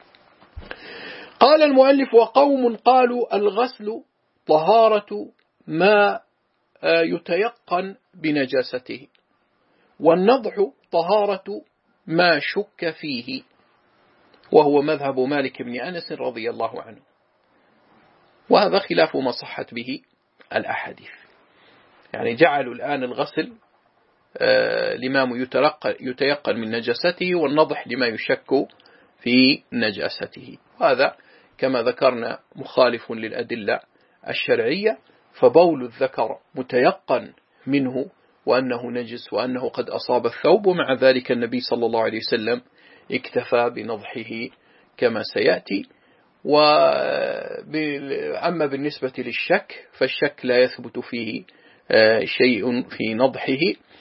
Speaker 1: قال المؤلف: وقوم قالوا الغسل طهارة ما يتيقن بنجاسته، والنضح طهارة ما شك فيه، وهو مذهب مالك بن أنس رضي الله عنه، وهذا خلاف ما صحت به الأحاديث. يعني جعلوا الآن الغسل لما يتيقن من نجاسته، والنضح لما يشك في نجاسته، وهذا كما ذكرنا مخالف للأدلة الشرعية. فبول الذكر متيقن منه وأنه نجس وأنه قد أصاب الثوب، ومع ذلك النبي صلى الله عليه وسلم اكتفى بنضحه كما سيأتي. وأما بالنسبة للشك فالشك لا يثبت فيه شيء في نضحه،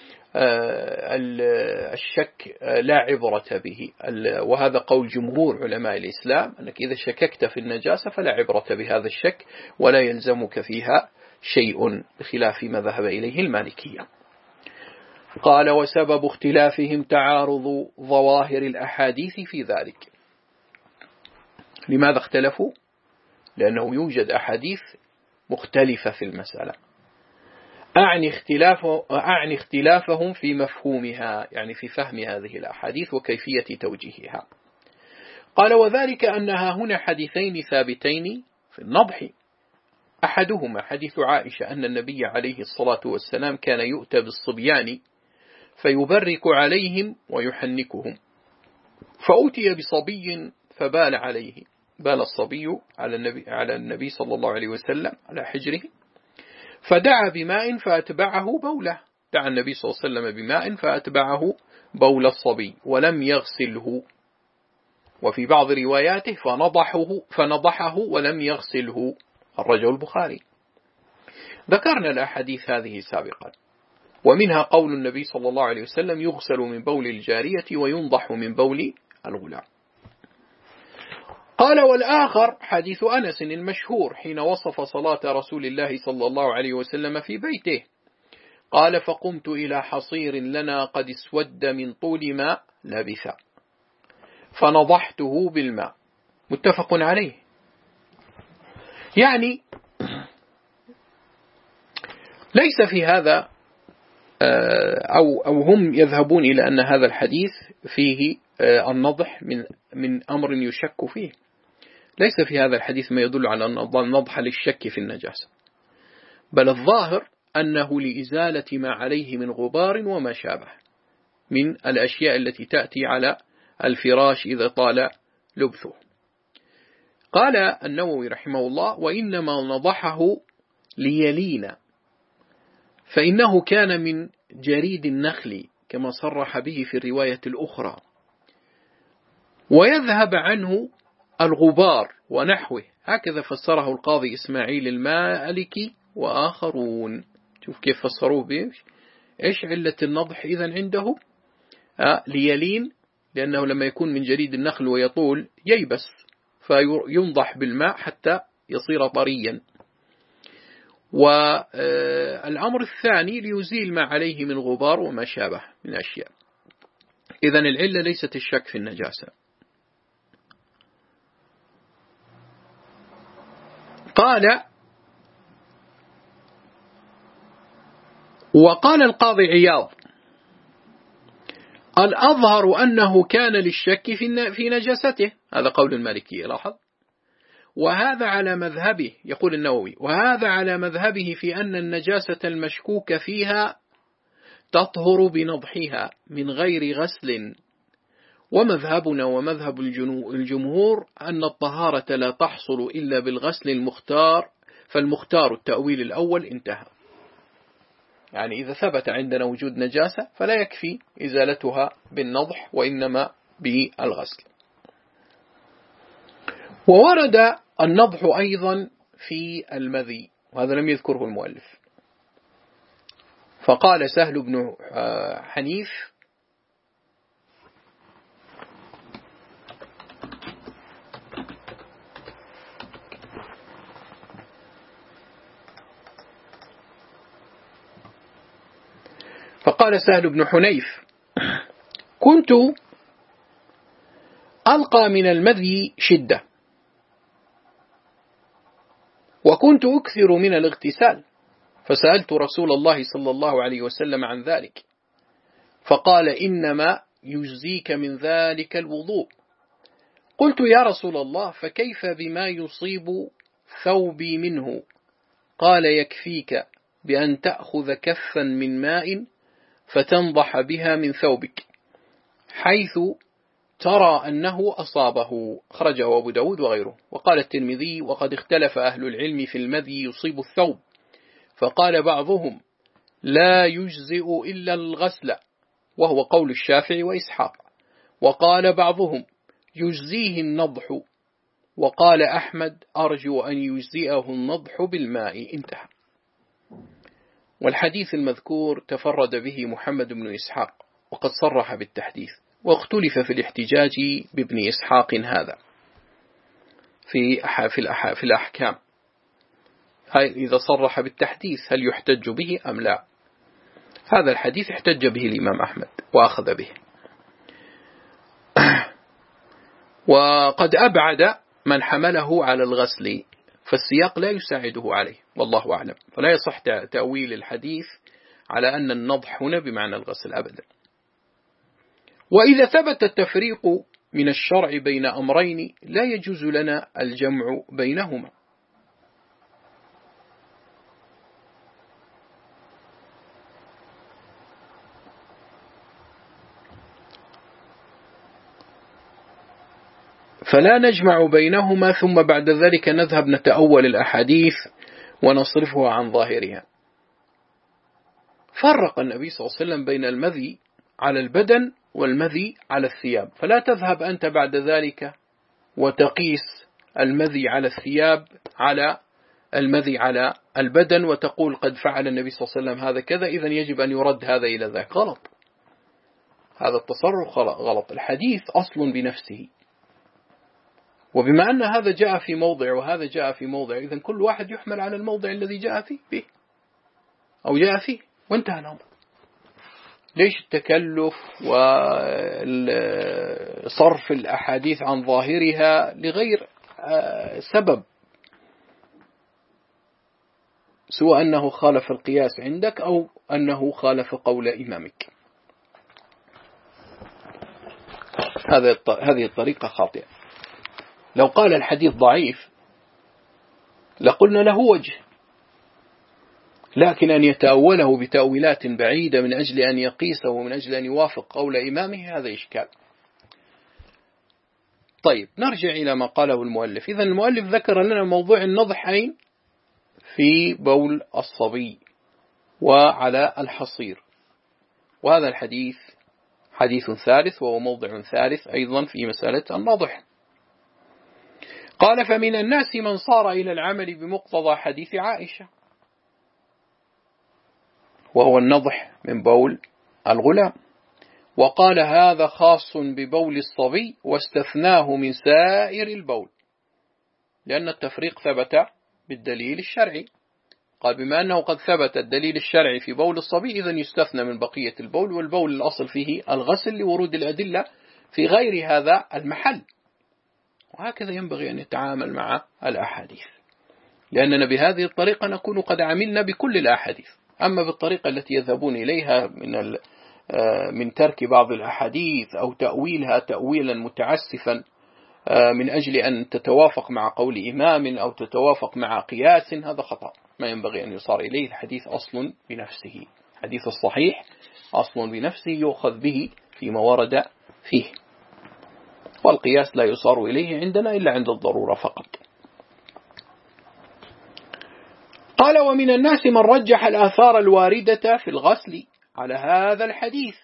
Speaker 1: الشك لا عبرة به، وهذا قول جمهور علماء الإسلام، أنك إذا شككت في النجاسة فلا عبرة بهذا الشك ولا يلزمك فيها شيء، بخلاف ما ذهب إليه المالكية. قال: وسبب اختلافهم تعارض ظواهر الأحاديث في ذلك. لماذا اختلفوا؟ لأنه يوجد أحاديث مختلفة في المسألة. أعني, اختلاف أعني اختلافهم في مفهومها، يعني في فهم هذه الأحاديث وكيفية توجيهها. قال: وذلك أنها هنا حديثين ثابتين في النضح. أحدهما حديث عائشة أن النبي عليه الصلاة والسلام كان يؤتى بالصبيان فيبرك عليهم ويحنكهم، فأتي بصبي فبال عليه، بال الصبي على النبي, على النبي صلى الله عليه وسلم على حجره، فدعا بماء فأتبعه بوله، دعا النبي صلى الله عليه وسلم بماء فأتبعه بول الصبي ولم يغسله. وفي بعض رواياته فنضحه, فنضحه ولم يغسله، الرجل البخاري. ذكرنا الأحاديث هذه سابقا، ومنها قول النبي صلى الله عليه وسلم: يغسل من بول الجارية وينضح من بول الغلام. قال: والآخر حديث أنس المشهور حين وصف صلاة رسول الله صلى الله عليه وسلم في بيته، قال: فقمت إلى حصير لنا قد اسود من طول ما لبث فنضحته بالماء. متفق عليه. يعني ليس في هذا أو أو هم يذهبون إلى أن هذا الحديث فيه النضح من من أمر يشك فيه. ليس في هذا الحديث ما يدل على أن النضح للشك في النجاسة، بل الظاهر أنه لإزالة ما عليه من غبار وما شابه من الأشياء التي تأتي على الفراش إذا طال لبثه. قال النووي رحمه الله: وإنما نضحه ليلين، فإنه كان من جريد النخل كما صرح به في الرواية الأخرى، ويذهب عنه الغبار ونحوه. هكذا فسره القاضي إسماعيل المالكي وآخرون. شوف كيف فسروه بيش. إيش علة النضح إذن عنده؟ آه ليلين، لأنه لما يكون من جريد النخل ويطول ييبس، فينضح بالماء حتى يصير طريا. والأمر الثاني ليزيل ما عليه من غبار وما شابه من أشياء. إذن العلة ليست الشك في النجاسة. قال: وقال القاضي عياض: الأظهر أنه كان للشك في نجاسته. هذا قول المالكي، لاحظ. وهذا على مذهبه، يقول النووي: وهذا على مذهبه في أن النجاسة المشكوك فيها تطهر بنضحها من غير غسل. ومذهبنا ومذهب الجمهور أن الطهارة لا تحصل إلا بالغسل المختار، فالمختار التأويل الأول. انتهى. يعني إذا ثبت عندنا وجود نجاسة فلا يكفي إزالتها بالنضح، وإنما بالغسل. وورد النضح أيضا في المذي، وهذا لم يذكره المؤلف. فقال سهل بن حنيف: فقال سهل بن حنيف: كنت ألقى من المذي شدة، وكنت أكثر من الاغتسال، فسألت رسول الله صلى الله عليه وسلم عن ذلك، فقال: إنما يجزيك من ذلك الوضوء. قلت: يا رسول الله، فكيف بما يصيب ثوبي منه؟ قال: يكفيك بأن تأخذ كفا من ماء فتنضح بها من ثوبك حيث ترى أنه أصابه. خرجه أبو داود وغيره. وقال الترمذي: وقد اختلف أهل العلم في المذي يصيب الثوب، فقال بعضهم: لا يجزئ إلا الغسل، وهو قول الشافعي وإسحاق. وقال بعضهم: يجزيه النضح، وقال أحمد: أرجو أن يجزئه النضح بالماء. انتهى. والحديث المذكور تفرد به محمد بن إسحاق، وقد صرح بالتحديث، واختلف في الاحتجاج بابن إسحاق هذا في في الأحكام، إذا صرح بالتحديث هل يحتج به أم لا. هذا الحديث احتج به الإمام أحمد وأخذ به، وقد أبعد من حمله على الغسل، فالسياق لا يساعده عليه، والله أعلم. فلا يصح تأويل الحديث على أن النضح هنا بمعنى الغسل أبدا. وإذا ثبت التفريق من الشرع بين أمرين لا يجوز لنا الجمع بينهما. فلا نجمع بينهما ثم بعد ذلك نذهب نتأول الأحاديث ونصرفها عن ظاهرها. فرق النبي صلى الله عليه وسلم بين المذي على البدن والمذي على الثياب، فلا تذهب أنت بعد ذلك وتقيس المذي على الثياب على المذي على البدن وتقول قد فعل النبي صلى الله عليه وسلم هذا كذا إذن يجب أن يرد هذا إلى ذاك. غلط، هذا التصرف غلط. الحديث أصل بنفسه، وبما أن هذا جاء في موضع وهذا جاء في موضع، إذن كل واحد يحمل على الموضع الذي جاء فيه به أو جاء فيه وانتهى الأمر. ليش التكلف وصرف الأحاديث عن ظاهرها لغير سبب، سواء أنه خالف القياس عندك أو أنه خالف قول إمامك. هذه الطريقة خاطئة. لو قال الحديث ضعيف لقلنا له وجه، لكن أن يتأوله بتأويلات بعيدة من أجل أن يقيسه ومن أجل أن يوافق قول إمامه هذا إشكال. طيب نرجع إلى ما قاله المؤلف. إذن المؤلف ذكر لنا موضوع النضحين في بول الصبي وعلى الحصير، وهذا الحديث حديث ثالث وهو موضع ثالث أيضا في مسألة النضح. قال فمن الناس من صار إلى العمل بمقتضى حديث عائشة، وهو النضح من بول الغلام، وقال هذا خاص ببول الصبي واستثناه من سائر البول، لأن التفريق ثبت بالدليل الشرعي. قال بما أنه قد ثبت الدليل الشرعي في بول الصبي إذن يستثنى من بقية البول، والبول الأصل فيه الغسل لورود الأدلة في غير هذا المحل. وهكذا ينبغي أن يتعامل مع الأحاديث، لأننا بهذه الطريقة نكون قد عملنا بكل الأحاديث. أما بالطريقة التي يذهبون إليها من من ترك بعض الأحاديث أو تأويلها تأويلا متعسفا من أجل أن تتوافق مع قول إمام أو تتوافق مع قياس، هذا خطأ ما ينبغي أن يصار إليه. الحديث أصل بنفسه، حديث الصحيح أصل بنفسه يؤخذ به فيما ورد فيه، والقياس لا يصار إليه عندنا إلا عند الضرورة فقط. قال ومن الناس من رجح الآثار الواردة في الغسل على هذا الحديث.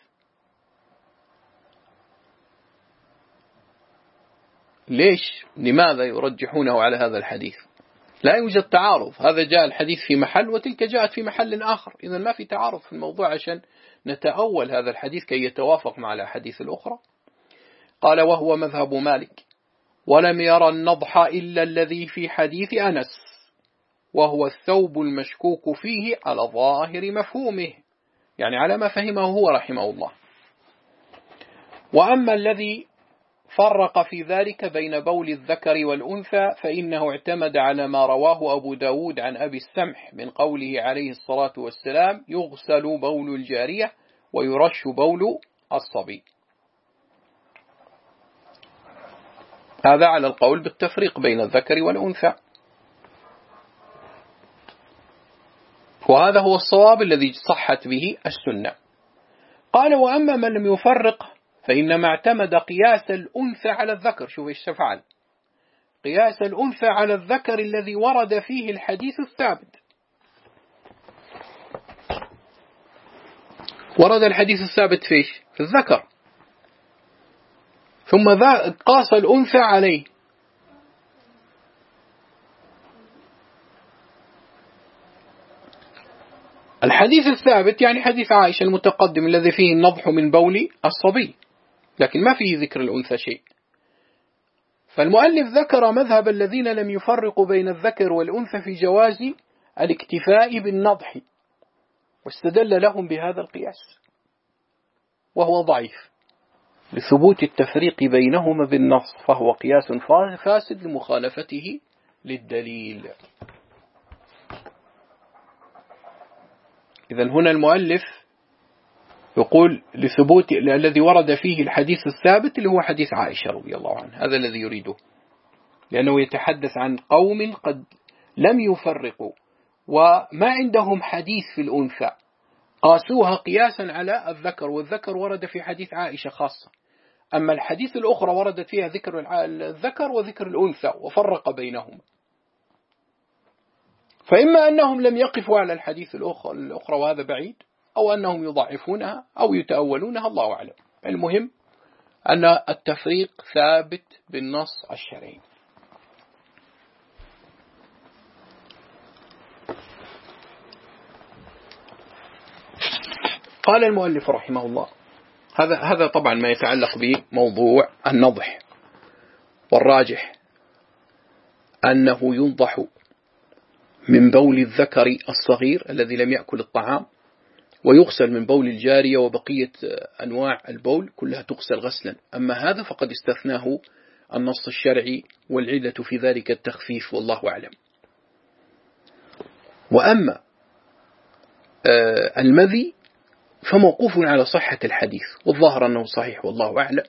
Speaker 1: ليش؟ لماذا يرجحونه على هذا الحديث؟ لا يوجد تعارض، هذا جاء الحديث في محل وتلك جاءت في محل آخر، إذن ما في تعارض في الموضوع عشان نتأول هذا الحديث كي يتوافق مع الأحاديث الأخرى. قال وهو مذهب مالك، ولم يرى النضح إلا الذي في حديث أنس، وهو الثوب المشكوك فيه على ظاهر مفهومه، يعني على ما فهمه هو رحمه الله. وأما الذي فرق في ذلك بين بول الذكر والأنثى فإنه اعتمد على ما رواه أبو داود عن أبي السمح من قوله عليه الصلاة والسلام يغسل بول الجارية ويرش بول الصبي. هذا على القول بالتفريق بين الذكر والأنثى، وهذا هو الصواب الذي صحت به السنة. قال وأما من لم يفرق فإنما اعتمد قياس الأنثى على الذكر. شوف ايش فعل، قياس الأنثى على الذكر الذي ورد فيه الحديث الثابت. ورد الحديث الثابت فيش؟ في الذكر، ثم قاس الأنثى عليه. الحديث الثابت يعني حديث عائشة المتقدم الذي فيه النضح من بول الصبي، لكن ما فيه ذكر الأنثى شيء. فالمؤلف ذكر مذهب الذين لم يفرقوا بين الذكر والأنثى في جواز الاكتفاء بالنضح، واستدل لهم بهذا القياس، وهو ضعيف لثبوت التفريق بينهما بالنص، فهو قياس فاسد لمخالفته للدليل. إذن هنا المؤلف يقول لثبوت الذي ورد فيه الحديث الثابت اللي هو حديث عائشة رضي الله عنها، هذا الذي يريده، لأنه يتحدث عن قوم قد لم يفرقوا وما عندهم حديث في الأنثى، قاسوها قياسا على الذكر، والذكر ورد في حديث عائشة خاصة، أما الحديث الأخرى وردت فيها ذكر الذكر وذكر الأنثى وفرق بينهما. فإما أنهم لم يقفوا على الحديث الأخرى وهذا بعيد، أو أنهم يضعفونها أو يتأولونها، الله أعلم. المهم أن التفريق ثابت بالنص الشرعي. قال المؤلف رحمه الله، هذا هذا طبعا ما يتعلق بموضوع النضح، والراجح أنه ينضح من بول الذكر الصغير الذي لم يأكل الطعام، ويغسل من بول الجارية، وبقية أنواع البول كلها تغسل غسلا. أما هذا فقد استثناه النص الشرعي، والعلة في ذلك التخفيف، والله أعلم. وأما المذي فموقوف على صحة الحديث، والظاهر أنه صحيح والله أعلم.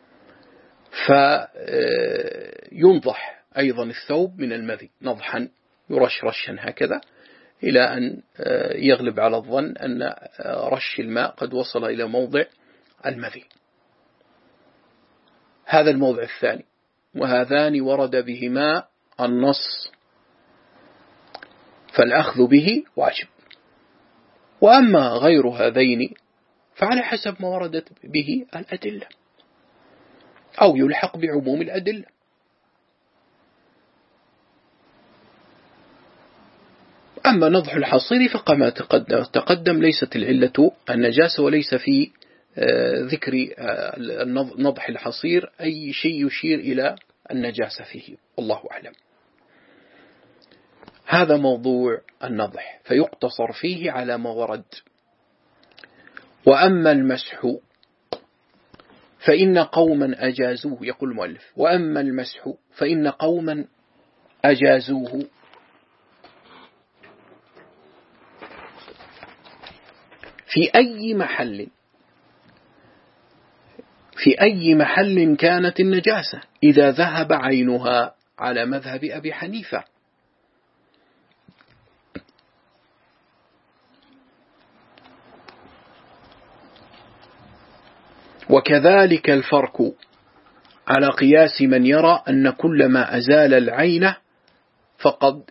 Speaker 1: فينضح أيضا الثوب من المذي نضحا، يرش رشا هكذا، إلى أن يغلب على الظن أن رش الماء قد وصل إلى موضع المذي. هذا الموضع الثاني، وهذان ورد بهما النص، فالأخذ به واجب. وأما غير هذين فعلى حسب ما وردت به الأدلة، أو يلحق بعموم الأدلة. أما نضح الحصير فكما تقدم ليست العلة النجاسة، وليس في ذكر نضح الحصير أي شيء يشير إلى النجاسة فيه، والله أعلم. هذا موضوع النضح، فيقتصر فيه على ما ورد. وأما المسح فإن قوما أجازوه، يقول المؤلف: وأما المسح فإن قوما أجازوه في أي محل في أي محل كانت النجاسة إذا ذهب عينها، على مذهب أبي حنيفة. وكذلك الفرق على قياس من يرى أن كل ما أزال العين فقد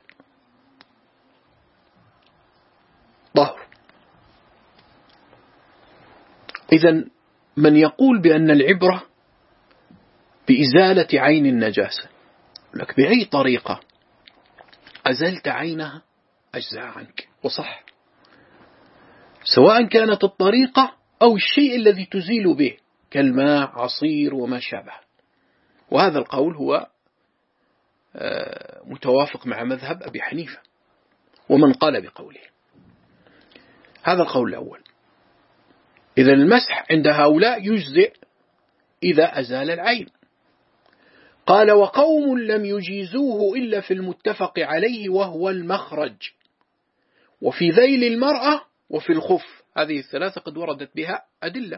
Speaker 1: طهر. إذن من يقول بأن العبرة بإزالة عين النجاسة، لك بأي طريقة أزلت عينها أجزاء عنك، وصح، سواء كانت الطريقة أو الشيء الذي تزيل به كالماء، عصير، وما شابه. وهذا القول هو متوافق مع مذهب أبي حنيفة ومن قال بقوله. هذا القول الأول. إذا المسح عند هؤلاء يجزئ إذا أزال العين. قال: وقوم لم يجيزوه إلا في المتفق عليه وهو المخرج، وفي ذيل المرأة، وفي الخف. هذه الثلاثة قد وردت بها أدلة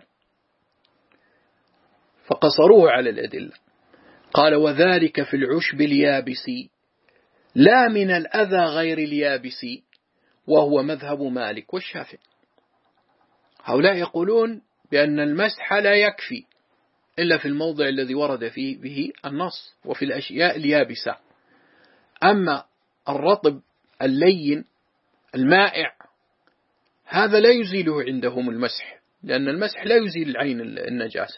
Speaker 1: فقصروه على الأدلة. قال: وذلك في العشب اليابس لا من الأذى غير اليابس، وهو مذهب مالك والشافعي. هؤلاء يقولون بأن المسح لا يكفي إلا في الموضع الذي ورد فيه به النص، وفي الأشياء اليابسة. أما الرطب اللين المائع هذا لا يزيله عندهم المسح، لأن المسح لا يزيل العين النجاسة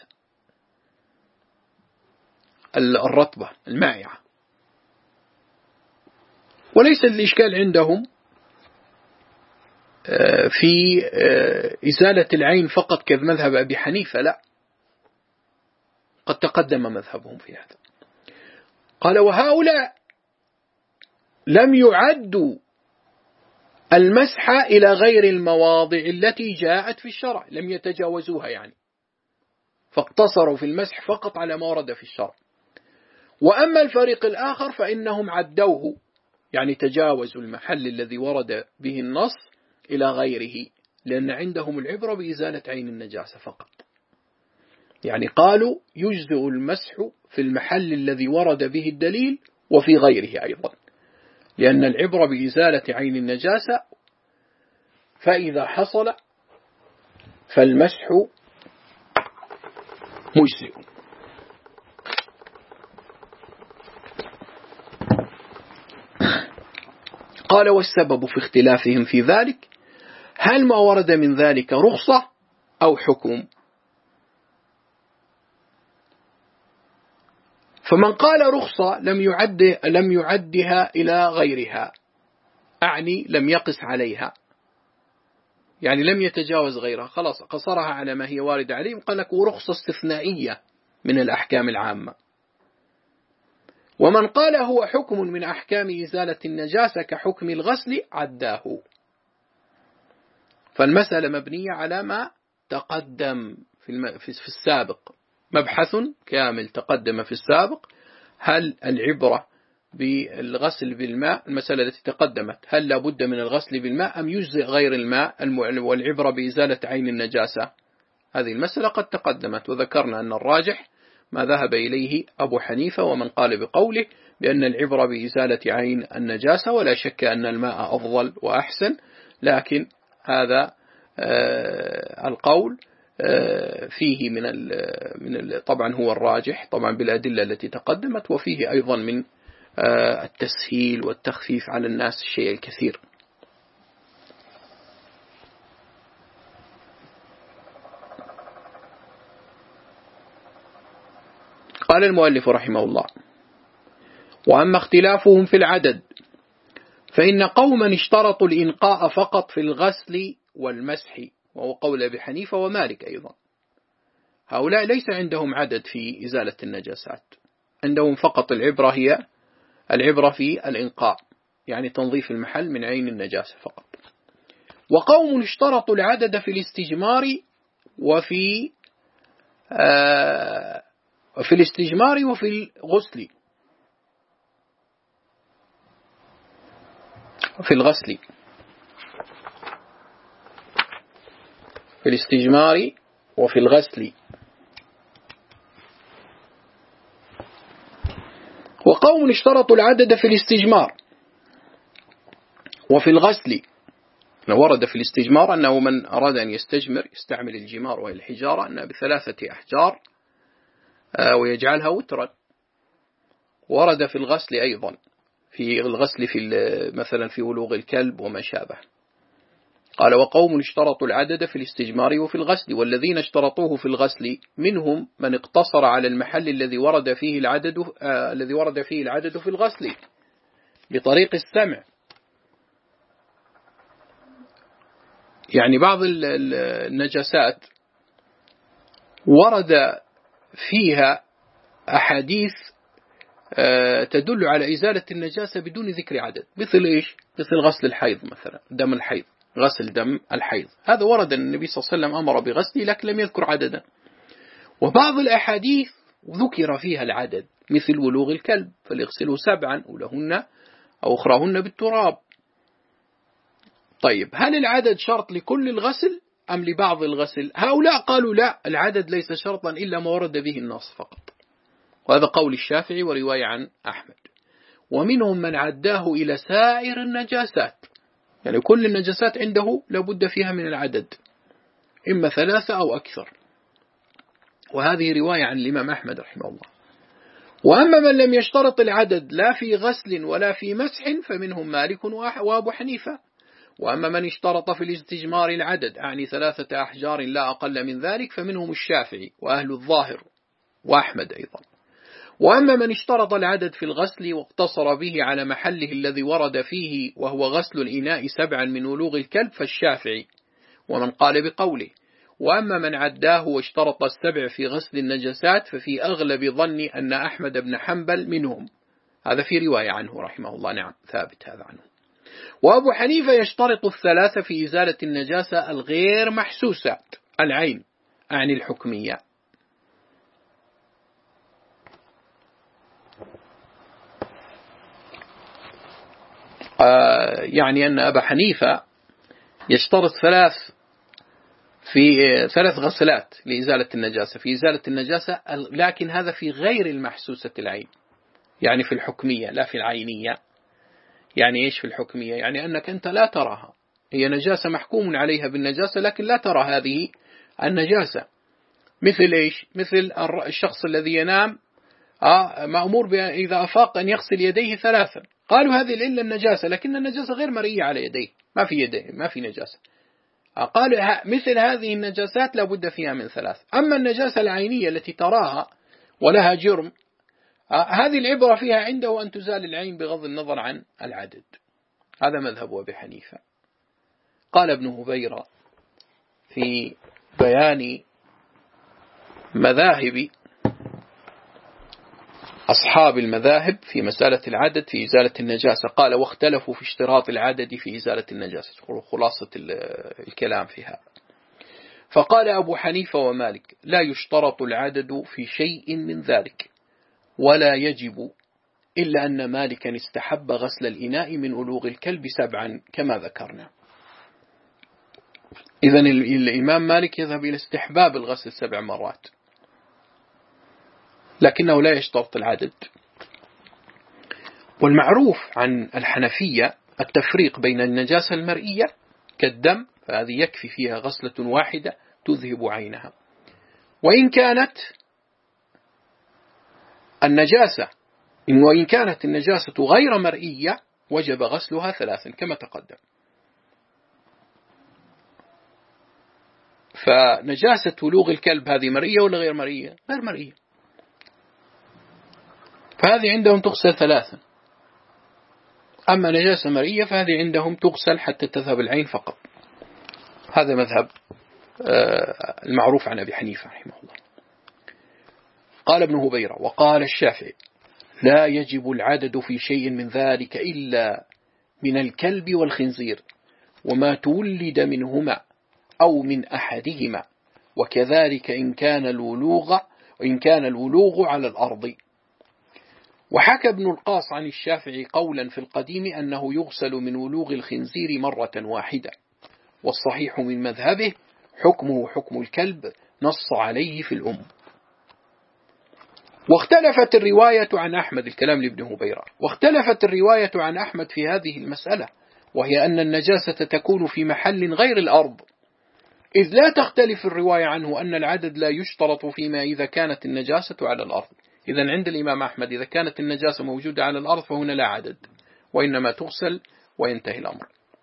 Speaker 1: الرطبة المائعة. وليس الإشكال عندهم في إزالة العين فقط كمذهب أبي حنيفة، لا، قد تقدم مذهبهم في هذا. قال: وهؤلاء لم يعدوا المسح إلى غير المواضع التي جاءت في الشرع، لم يتجاوزوها يعني، فاقتصروا في المسح فقط على ما ورد في الشرع. وأما الفريق الآخر فإنهم عدوه، يعني تجاوزوا المحل الذي ورد به النص إلى غيره، لأن عندهم العبرة بإزالة عين النجاسة فقط. يعني قالوا يجزئ المسح في المحل الذي ورد به الدليل وفي غيره أيضا، لأن العبرة بإزالة عين النجاسة، فإذا حصل فالمسح مجزئ. قال: والسبب في اختلافهم في ذلك هل ما ورد من ذلك رخصة أو حكم؟ فمن قال رخصة لم يعد لم يعدها إلى غيرها، أعني لم يقس عليها، يعني لم يتجاوز غيرها، خلاص قصرها على ما هي واردة عليه، وقال لك ورخصة استثنائية من الأحكام العامة. ومن قال هو حكم من أحكام إزالة النجاسة كحكم الغسل عداه. فالمسألة مبنية على ما تقدم في السابق، مبحث كامل تقدم في السابق. هل العبرة بالغسل بالماء، المسألة التي تقدمت، هل لابد من الغسل بالماء أم يجزئ غير الماء، والعبرة بإزالة عين النجاسة؟ هذه المسألة قد تقدمت، وذكرنا أن الراجح ما ذهب إليه أبو حنيفة ومن قال بقوله بأن العبرة بإزالة عين النجاسة، ولا شك أن الماء أفضل وأحسن، لكن هذا آه القول آه فيه من ال من ال طبعا هو الراجح طبعا بالأدلة التي تقدمت، وفيه أيضا من آه التسهيل والتخفيف على الناس الشيء الكثير. قال المؤلف رحمه الله: وأما اختلافهم في العدد فإن قوما اشترطوا الإنقاء فقط في الغسل والمسح، وهو قول أبي حنيفة ومالك أيضا. هؤلاء ليس عندهم عدد في إزالة النجاسات، عندهم فقط العبرة هي العبرة في الإنقاء، يعني تنظيف المحل من عين النجاسة فقط. وقوم اشترطوا العدد في الاستجمار وفي آه في الاستجمار وفي الغسل في الغسل في الاستجمار وفي الغسل. وقوم اشترطوا العدد في الاستجمار وفي الغسل. ورد في الاستجمار أنه من أراد أن يستجمر يستعمل الجمار وهي الحجارة أنها بثلاثة أحجار ويجعلها وترا. ورد في الغسل أيضا، في الغسل في مثلا في ولوغ الكلب وما شابه. قال: وقوم اشترطوا العدد في الاستجمار وفي الغسل، والذين اشترطوه في الغسل منهم من اقتصر على المحل الذي ورد فيه العدد آه الذي ورد فيه العدد في الغسل بطريق السمع. يعني بعض النجاسات ورد فيها أحاديث تدل على إزالة النجاسة بدون ذكر عدد، مثل إيش؟ مثل غسل الحيض مثلا، دم الحيض، غسل دم الحيض، هذا ورد أن النبي صلى الله عليه وسلم أمر بغسله لكن لم يذكر عددا. وبعض الأحاديث ذكر فيها العدد، مثل ولوغ الكلب فليغسله سبعا أولهن أو أخراهن بالتراب. طيب، هل العدد شرط لكل الغسل أم لبعض الغسل؟ هؤلاء قالوا لا، العدد ليس شرطا إلا ما ورد به النص فقط، وهذا قول الشافعي ورواية عن أحمد. ومنهم من عداه إلى سائر النجاسات، يعني كل النجاسات عنده لابد فيها من العدد، إما ثلاثة أو أكثر، وهذه رواية عن الإمام أحمد رحمه الله. وأما من لم يشترط العدد لا في غسل ولا في مسح فمنهم مالك وأبو حنيفة. وأما من اشترط في الاستجمار العدد، أعني ثلاثة أحجار لا أقل من ذلك، فمنهم الشافعي وأهل الظاهر وأحمد أيضا. وأما من اشترط العدد في الغسل واقتصر به على محله الذي ورد فيه وهو غسل الإناء سبعا من ولوغ الكلب فالشافعي ومن قال بقوله. وأما من عداه واشترط السبع في غسل النجاسات ففي أغلب ظني أن أحمد بن حنبل منهم، هذا في رواية عنه رحمه الله، نعم ثابت هذا عنه. وأبو حنيفة يشترط الثلاثة في إزالة النجاسة الغير محسوسة العين، أعني الحكمية. آه يعني أن أبا حنيفة يشترط ثلاث في ثلاث غسلات لإزالة النجاسة، في إزالة النجاسة، لكن هذا في غير المحسوسة العين، يعني في الحكمية لا في العينية. يعني إيش في الحكمية؟ يعني أنك أنت لا تراها، هي نجاسة محكوم عليها بالنجاسة لكن لا ترى هذه النجاسة. مثل إيش؟ مثل الشخص الذي ينام آه مأمور إذا أفاق أن يغسل يديه ثلاثا، قالوا هذه إلا النجاسة، لكن النجاسة غير مرئية على يديه، ما في يديه ما في نجاسة. قالوا مثل هذه النجاسات لا بد فيها من ثلاث. أما النجاسة العينية التي تراها ولها جرم، هذه العبرة فيها عنده أن تزال العين بغض النظر عن العدد. هذا مذهب أبي حنيفة. قال ابن هبيرة في بيان مذاهب أصحاب المذاهب في مسألة العدد في إزالة النجاسة. قال واختلفوا في اشتراط العدد في إزالة النجاسة، خلاصة الكلام في هذا. فقال أبو حنيفة ومالك لا يشترط العدد في شيء من ذلك ولا يجب، إلا أن مالكا استحب غسل الإناء من ألوغ الكلب سبعا كما ذكرنا. إذن الإمام مالك يذهب إلى استحباب الغسل سبع مرات، لكنه لا يشترط العدد. والمعروف عن الحنفية التفريق بين النجاسة المرئية كالدم، فهذه يكفي فيها غسلة واحدة تذهب عينها، وإن كانت النجاسة إن وإن كانت النجاسة غير مرئية وجب غسلها ثلاثا كما تقدم. فنجاسة ولوغ الكلب هذه مرئية ولا غير مرئية؟ غير مرئية، فهذه عندهم تغسل ثلاثا. أما نجاسة مرئية فهذه عندهم تغسل حتى تذهب العين فقط. هذا مذهب المعروف عن أبي حنيفة رحمه الله. قال ابن هبيرة وقال الشافعي لا يجب العدد في شيء من ذلك إلا من الكلب والخنزير وما تولد منهما أو من أحدهما، وكذلك إن كان الولوغ وإن كان الولوغ على الأرض. وحكى ابن القاص عن الشافعي قولا في القديم أنه يغسل من ولوغ الخنزير مرة واحدة، والصحيح من مذهبه حكمه حكم الكلب نص عليه في الأم. واختلفت الرواية عن أحمد، الكلام لابن هبيرة، واختلفت الرواية عن أحمد في هذه المسألة، وهي أن النجاسة تكون في محل غير الأرض، إذ لا تختلف الرواية عنه أن العدد لا يشترط فيما إذا كانت النجاسة على الأرض. إذن عند الإمام أحمد إذا كانت النجاسة موجودة على الأرض فهنا لا عدد، وإنما تغسل وينتهي الأمر.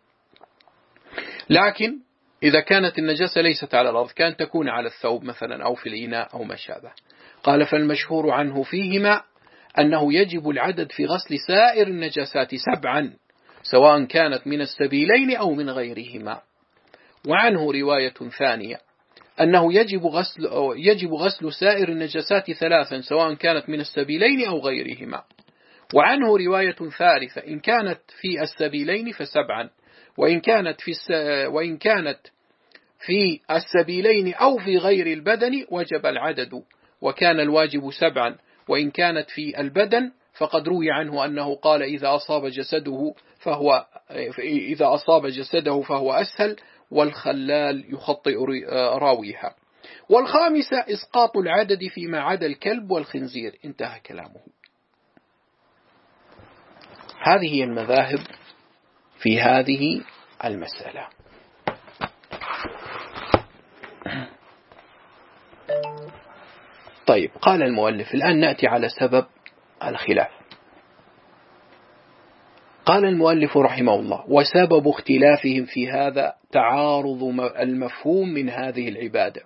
Speaker 1: لكن إذا كانت النجاسة ليست على الأرض، كانت تكون على الثوب مثلا أو في الإناء أو ما شابه. قال فالمشهور عنه فيهما أنه يجب العدد في غسل سائر النجاسات سبعا سواء كانت من السبيلين أو من غيرهما. وعنه رواية ثانية أنه يجب غسل, أو يجب غسل سائر النجاسات ثلاثا سواء كانت من السبيلين أو غيرهما. وعنه رواية ثالثة إن كانت في السبيلين فسبعا، وإن كانت في وإن كانت في السبيلين أو في غير البدن وجب العدد، وكان الواجب سبعا. وإن كانت في البدن فقد روي عنه أنه قال إذا أصاب جسده فهو إذا أصاب جسده فهو أسهل، والخلال يخطئ راويها. والخامسة إسقاط العدد فيما عدا الكلب والخنزير. انتهى كلامه. هذه هي المذاهب في هذه المسألة. طيب، قال المؤلف الآن نأتي على سبب الخلاف. قال المؤلف رحمه الله وسبب اختلافهم في هذا تعارض المفهوم من هذه العبادة،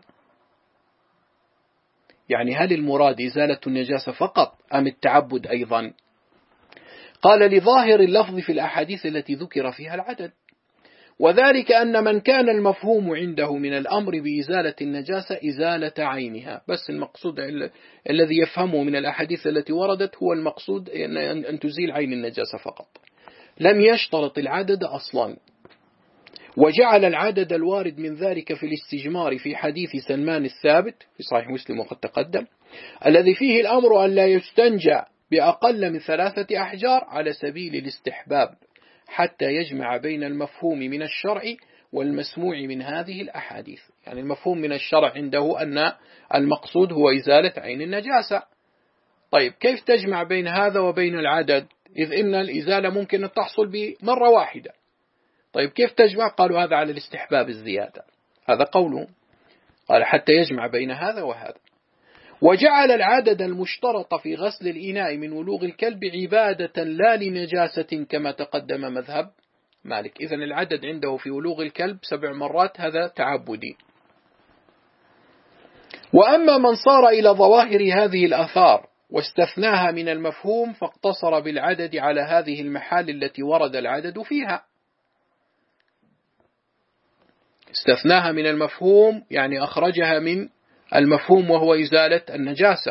Speaker 1: يعني هل المراد إزالة النجاسة فقط أم التعبد أيضا؟ قال لظاهر اللفظ في الأحاديث التي ذكر فيها العدد، وذلك أن من كان المفهوم عنده من الأمر بإزالة النجاسة إزالة عينها، بس المقصود الذي يفهمه من الأحاديث التي وردت هو المقصود أن تزيل عين النجاسة فقط، لم يشترط العدد أصلا. وجعل العدد الوارد من ذلك في الاستجمار في حديث سلمان الثابت في صحيح مسلم وقد تقدم، الذي فيه الأمر أن لا يستنجى بأقل من ثلاثة أحجار على سبيل الاستحباب حتى يجمع بين المفهوم من الشرع والمسموع من هذه الأحاديث. يعني المفهوم من الشرع عنده أن المقصود هو إزالة عين النجاسة. طيب، كيف تجمع بين هذا وبين العدد إذ إن الإزالة ممكن أن تحصل بمرة واحدة؟ طيب كيف تجمع؟ قالوا هذا على الاستحباب الزيادة، هذا قوله، قال حتى يجمع بين هذا وهذا. وجعل العدد المشترط في غسل الإناء من ولوغ الكلب عبادة لا لنجاسة كما تقدم مذهب مالك. إذن العدد عنده في ولوغ الكلب سبع مرات هذا تعبدي. وأما من صار إلى ظواهر هذه الآثار واستثناها من المفهوم فاقتصر بالعدد على هذه المحال التي ورد العدد فيها. استثناها من المفهوم يعني أخرجها من المفهوم وهو إزالة النجاسة،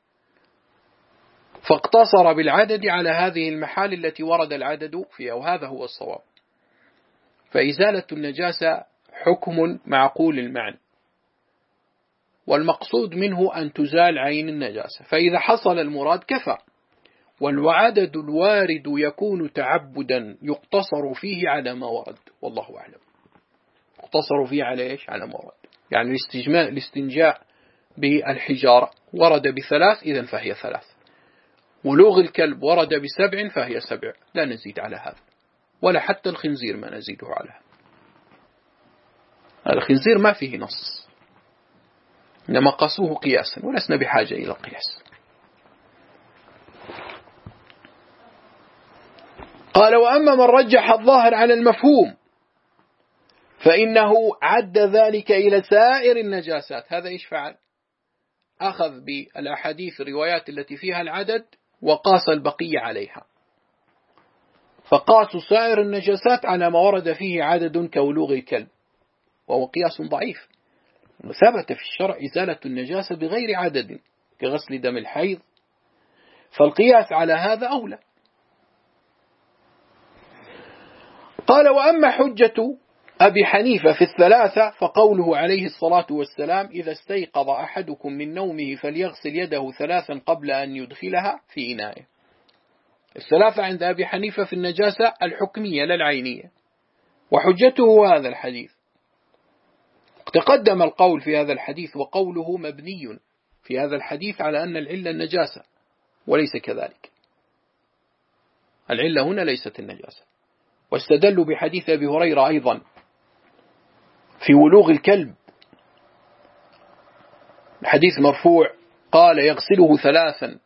Speaker 1: فاقتصر بالعدد على هذه المحال التي ورد العدد فيها، وهذا هو الصواب. فإزالة النجاسة حكم معقول المعنى، والمقصود منه أن تزال عين النجاسة، فإذا حصل المراد كفى. والعدد الوارد يكون تعبدا يقتصر فيه على ما ورد، والله أعلم. يقتصر فيه على إيش؟ على ما ورد. يعني الاستجماء الاستنجاء بالحجارة ورد بثلاث، إذن فهي ثلاث. ولوغ الكلب ورد بسبع، فهي سبع، لا نزيد على هذا، ولا حتى الخنزير ما نزيده على هذا. الخنزير ما فيه نص، إنما قاسوه قياسا، ولسنا بحاجة إلى القياس. قال: وأما من رجح الظاهر على المفهوم فإنه عد ذلك إلى سائر النجاسات. هذا إيش فعل؟ أخذ بالأحاديث الروايات التي فيها العدد وقاس البقية عليها، فقاسوا سائر النجاسات على ما ورد فيه عدد كولوغ الكلب، وهو قياس ضعيف. ثبت في الشرع إزالة النجاسة بغير عدد كغسل دم الحيض، فالقياس على هذا أولى. قال: وأما حجة أبي حنيفة في الثلاثة فقوله عليه الصلاة والسلام: إذا استيقظ أحدكم من نومه فليغسل يده ثلاثا قبل أن يدخلها في إنائه. الثلاثة عند أبي حنيفة في النجاسة الحكمية لا العينية، وحجته هذا الحديث. تقدم القول في هذا الحديث، وقوله مبني في هذا الحديث على أن العلة النجاسة، وليس كذلك. العلة هنا ليست النجاسة. واستدلوا بحديث أبي هريرة أيضا في ولوغ الكلب، الحديث مرفوع، قال: يغسله ثلاثا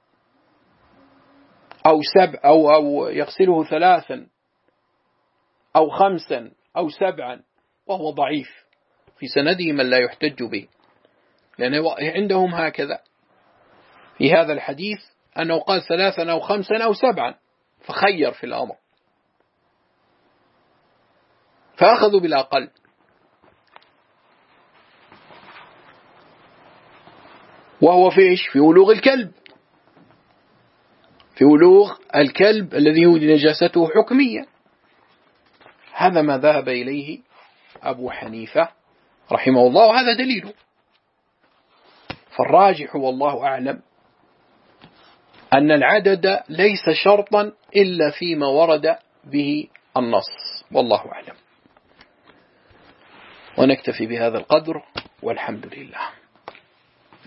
Speaker 1: أو سبع أو, أو يغسله ثلاثا أو خمسا أو سبعا، وهو ضعيف في سنده من لا يحتج به، لأن عندهم هكذا في هذا الحديث أنه قال ثلاثا أو خمسا أو سبعا، فخير في الأمر، فأخذوا بالأقل. وهو في إيش؟ في ولوغ الكلب، في ولوغ الكلب الذي هو نجاسته حكمية. هذا ما ذهب إليه أبو حنيفة رحمه الله، وهذا دليله. فالراجح والله أعلم أن العدد ليس شرطا إلا فيما ورد به النص، والله أعلم. ونكتفي بهذا القدر، والحمد لله.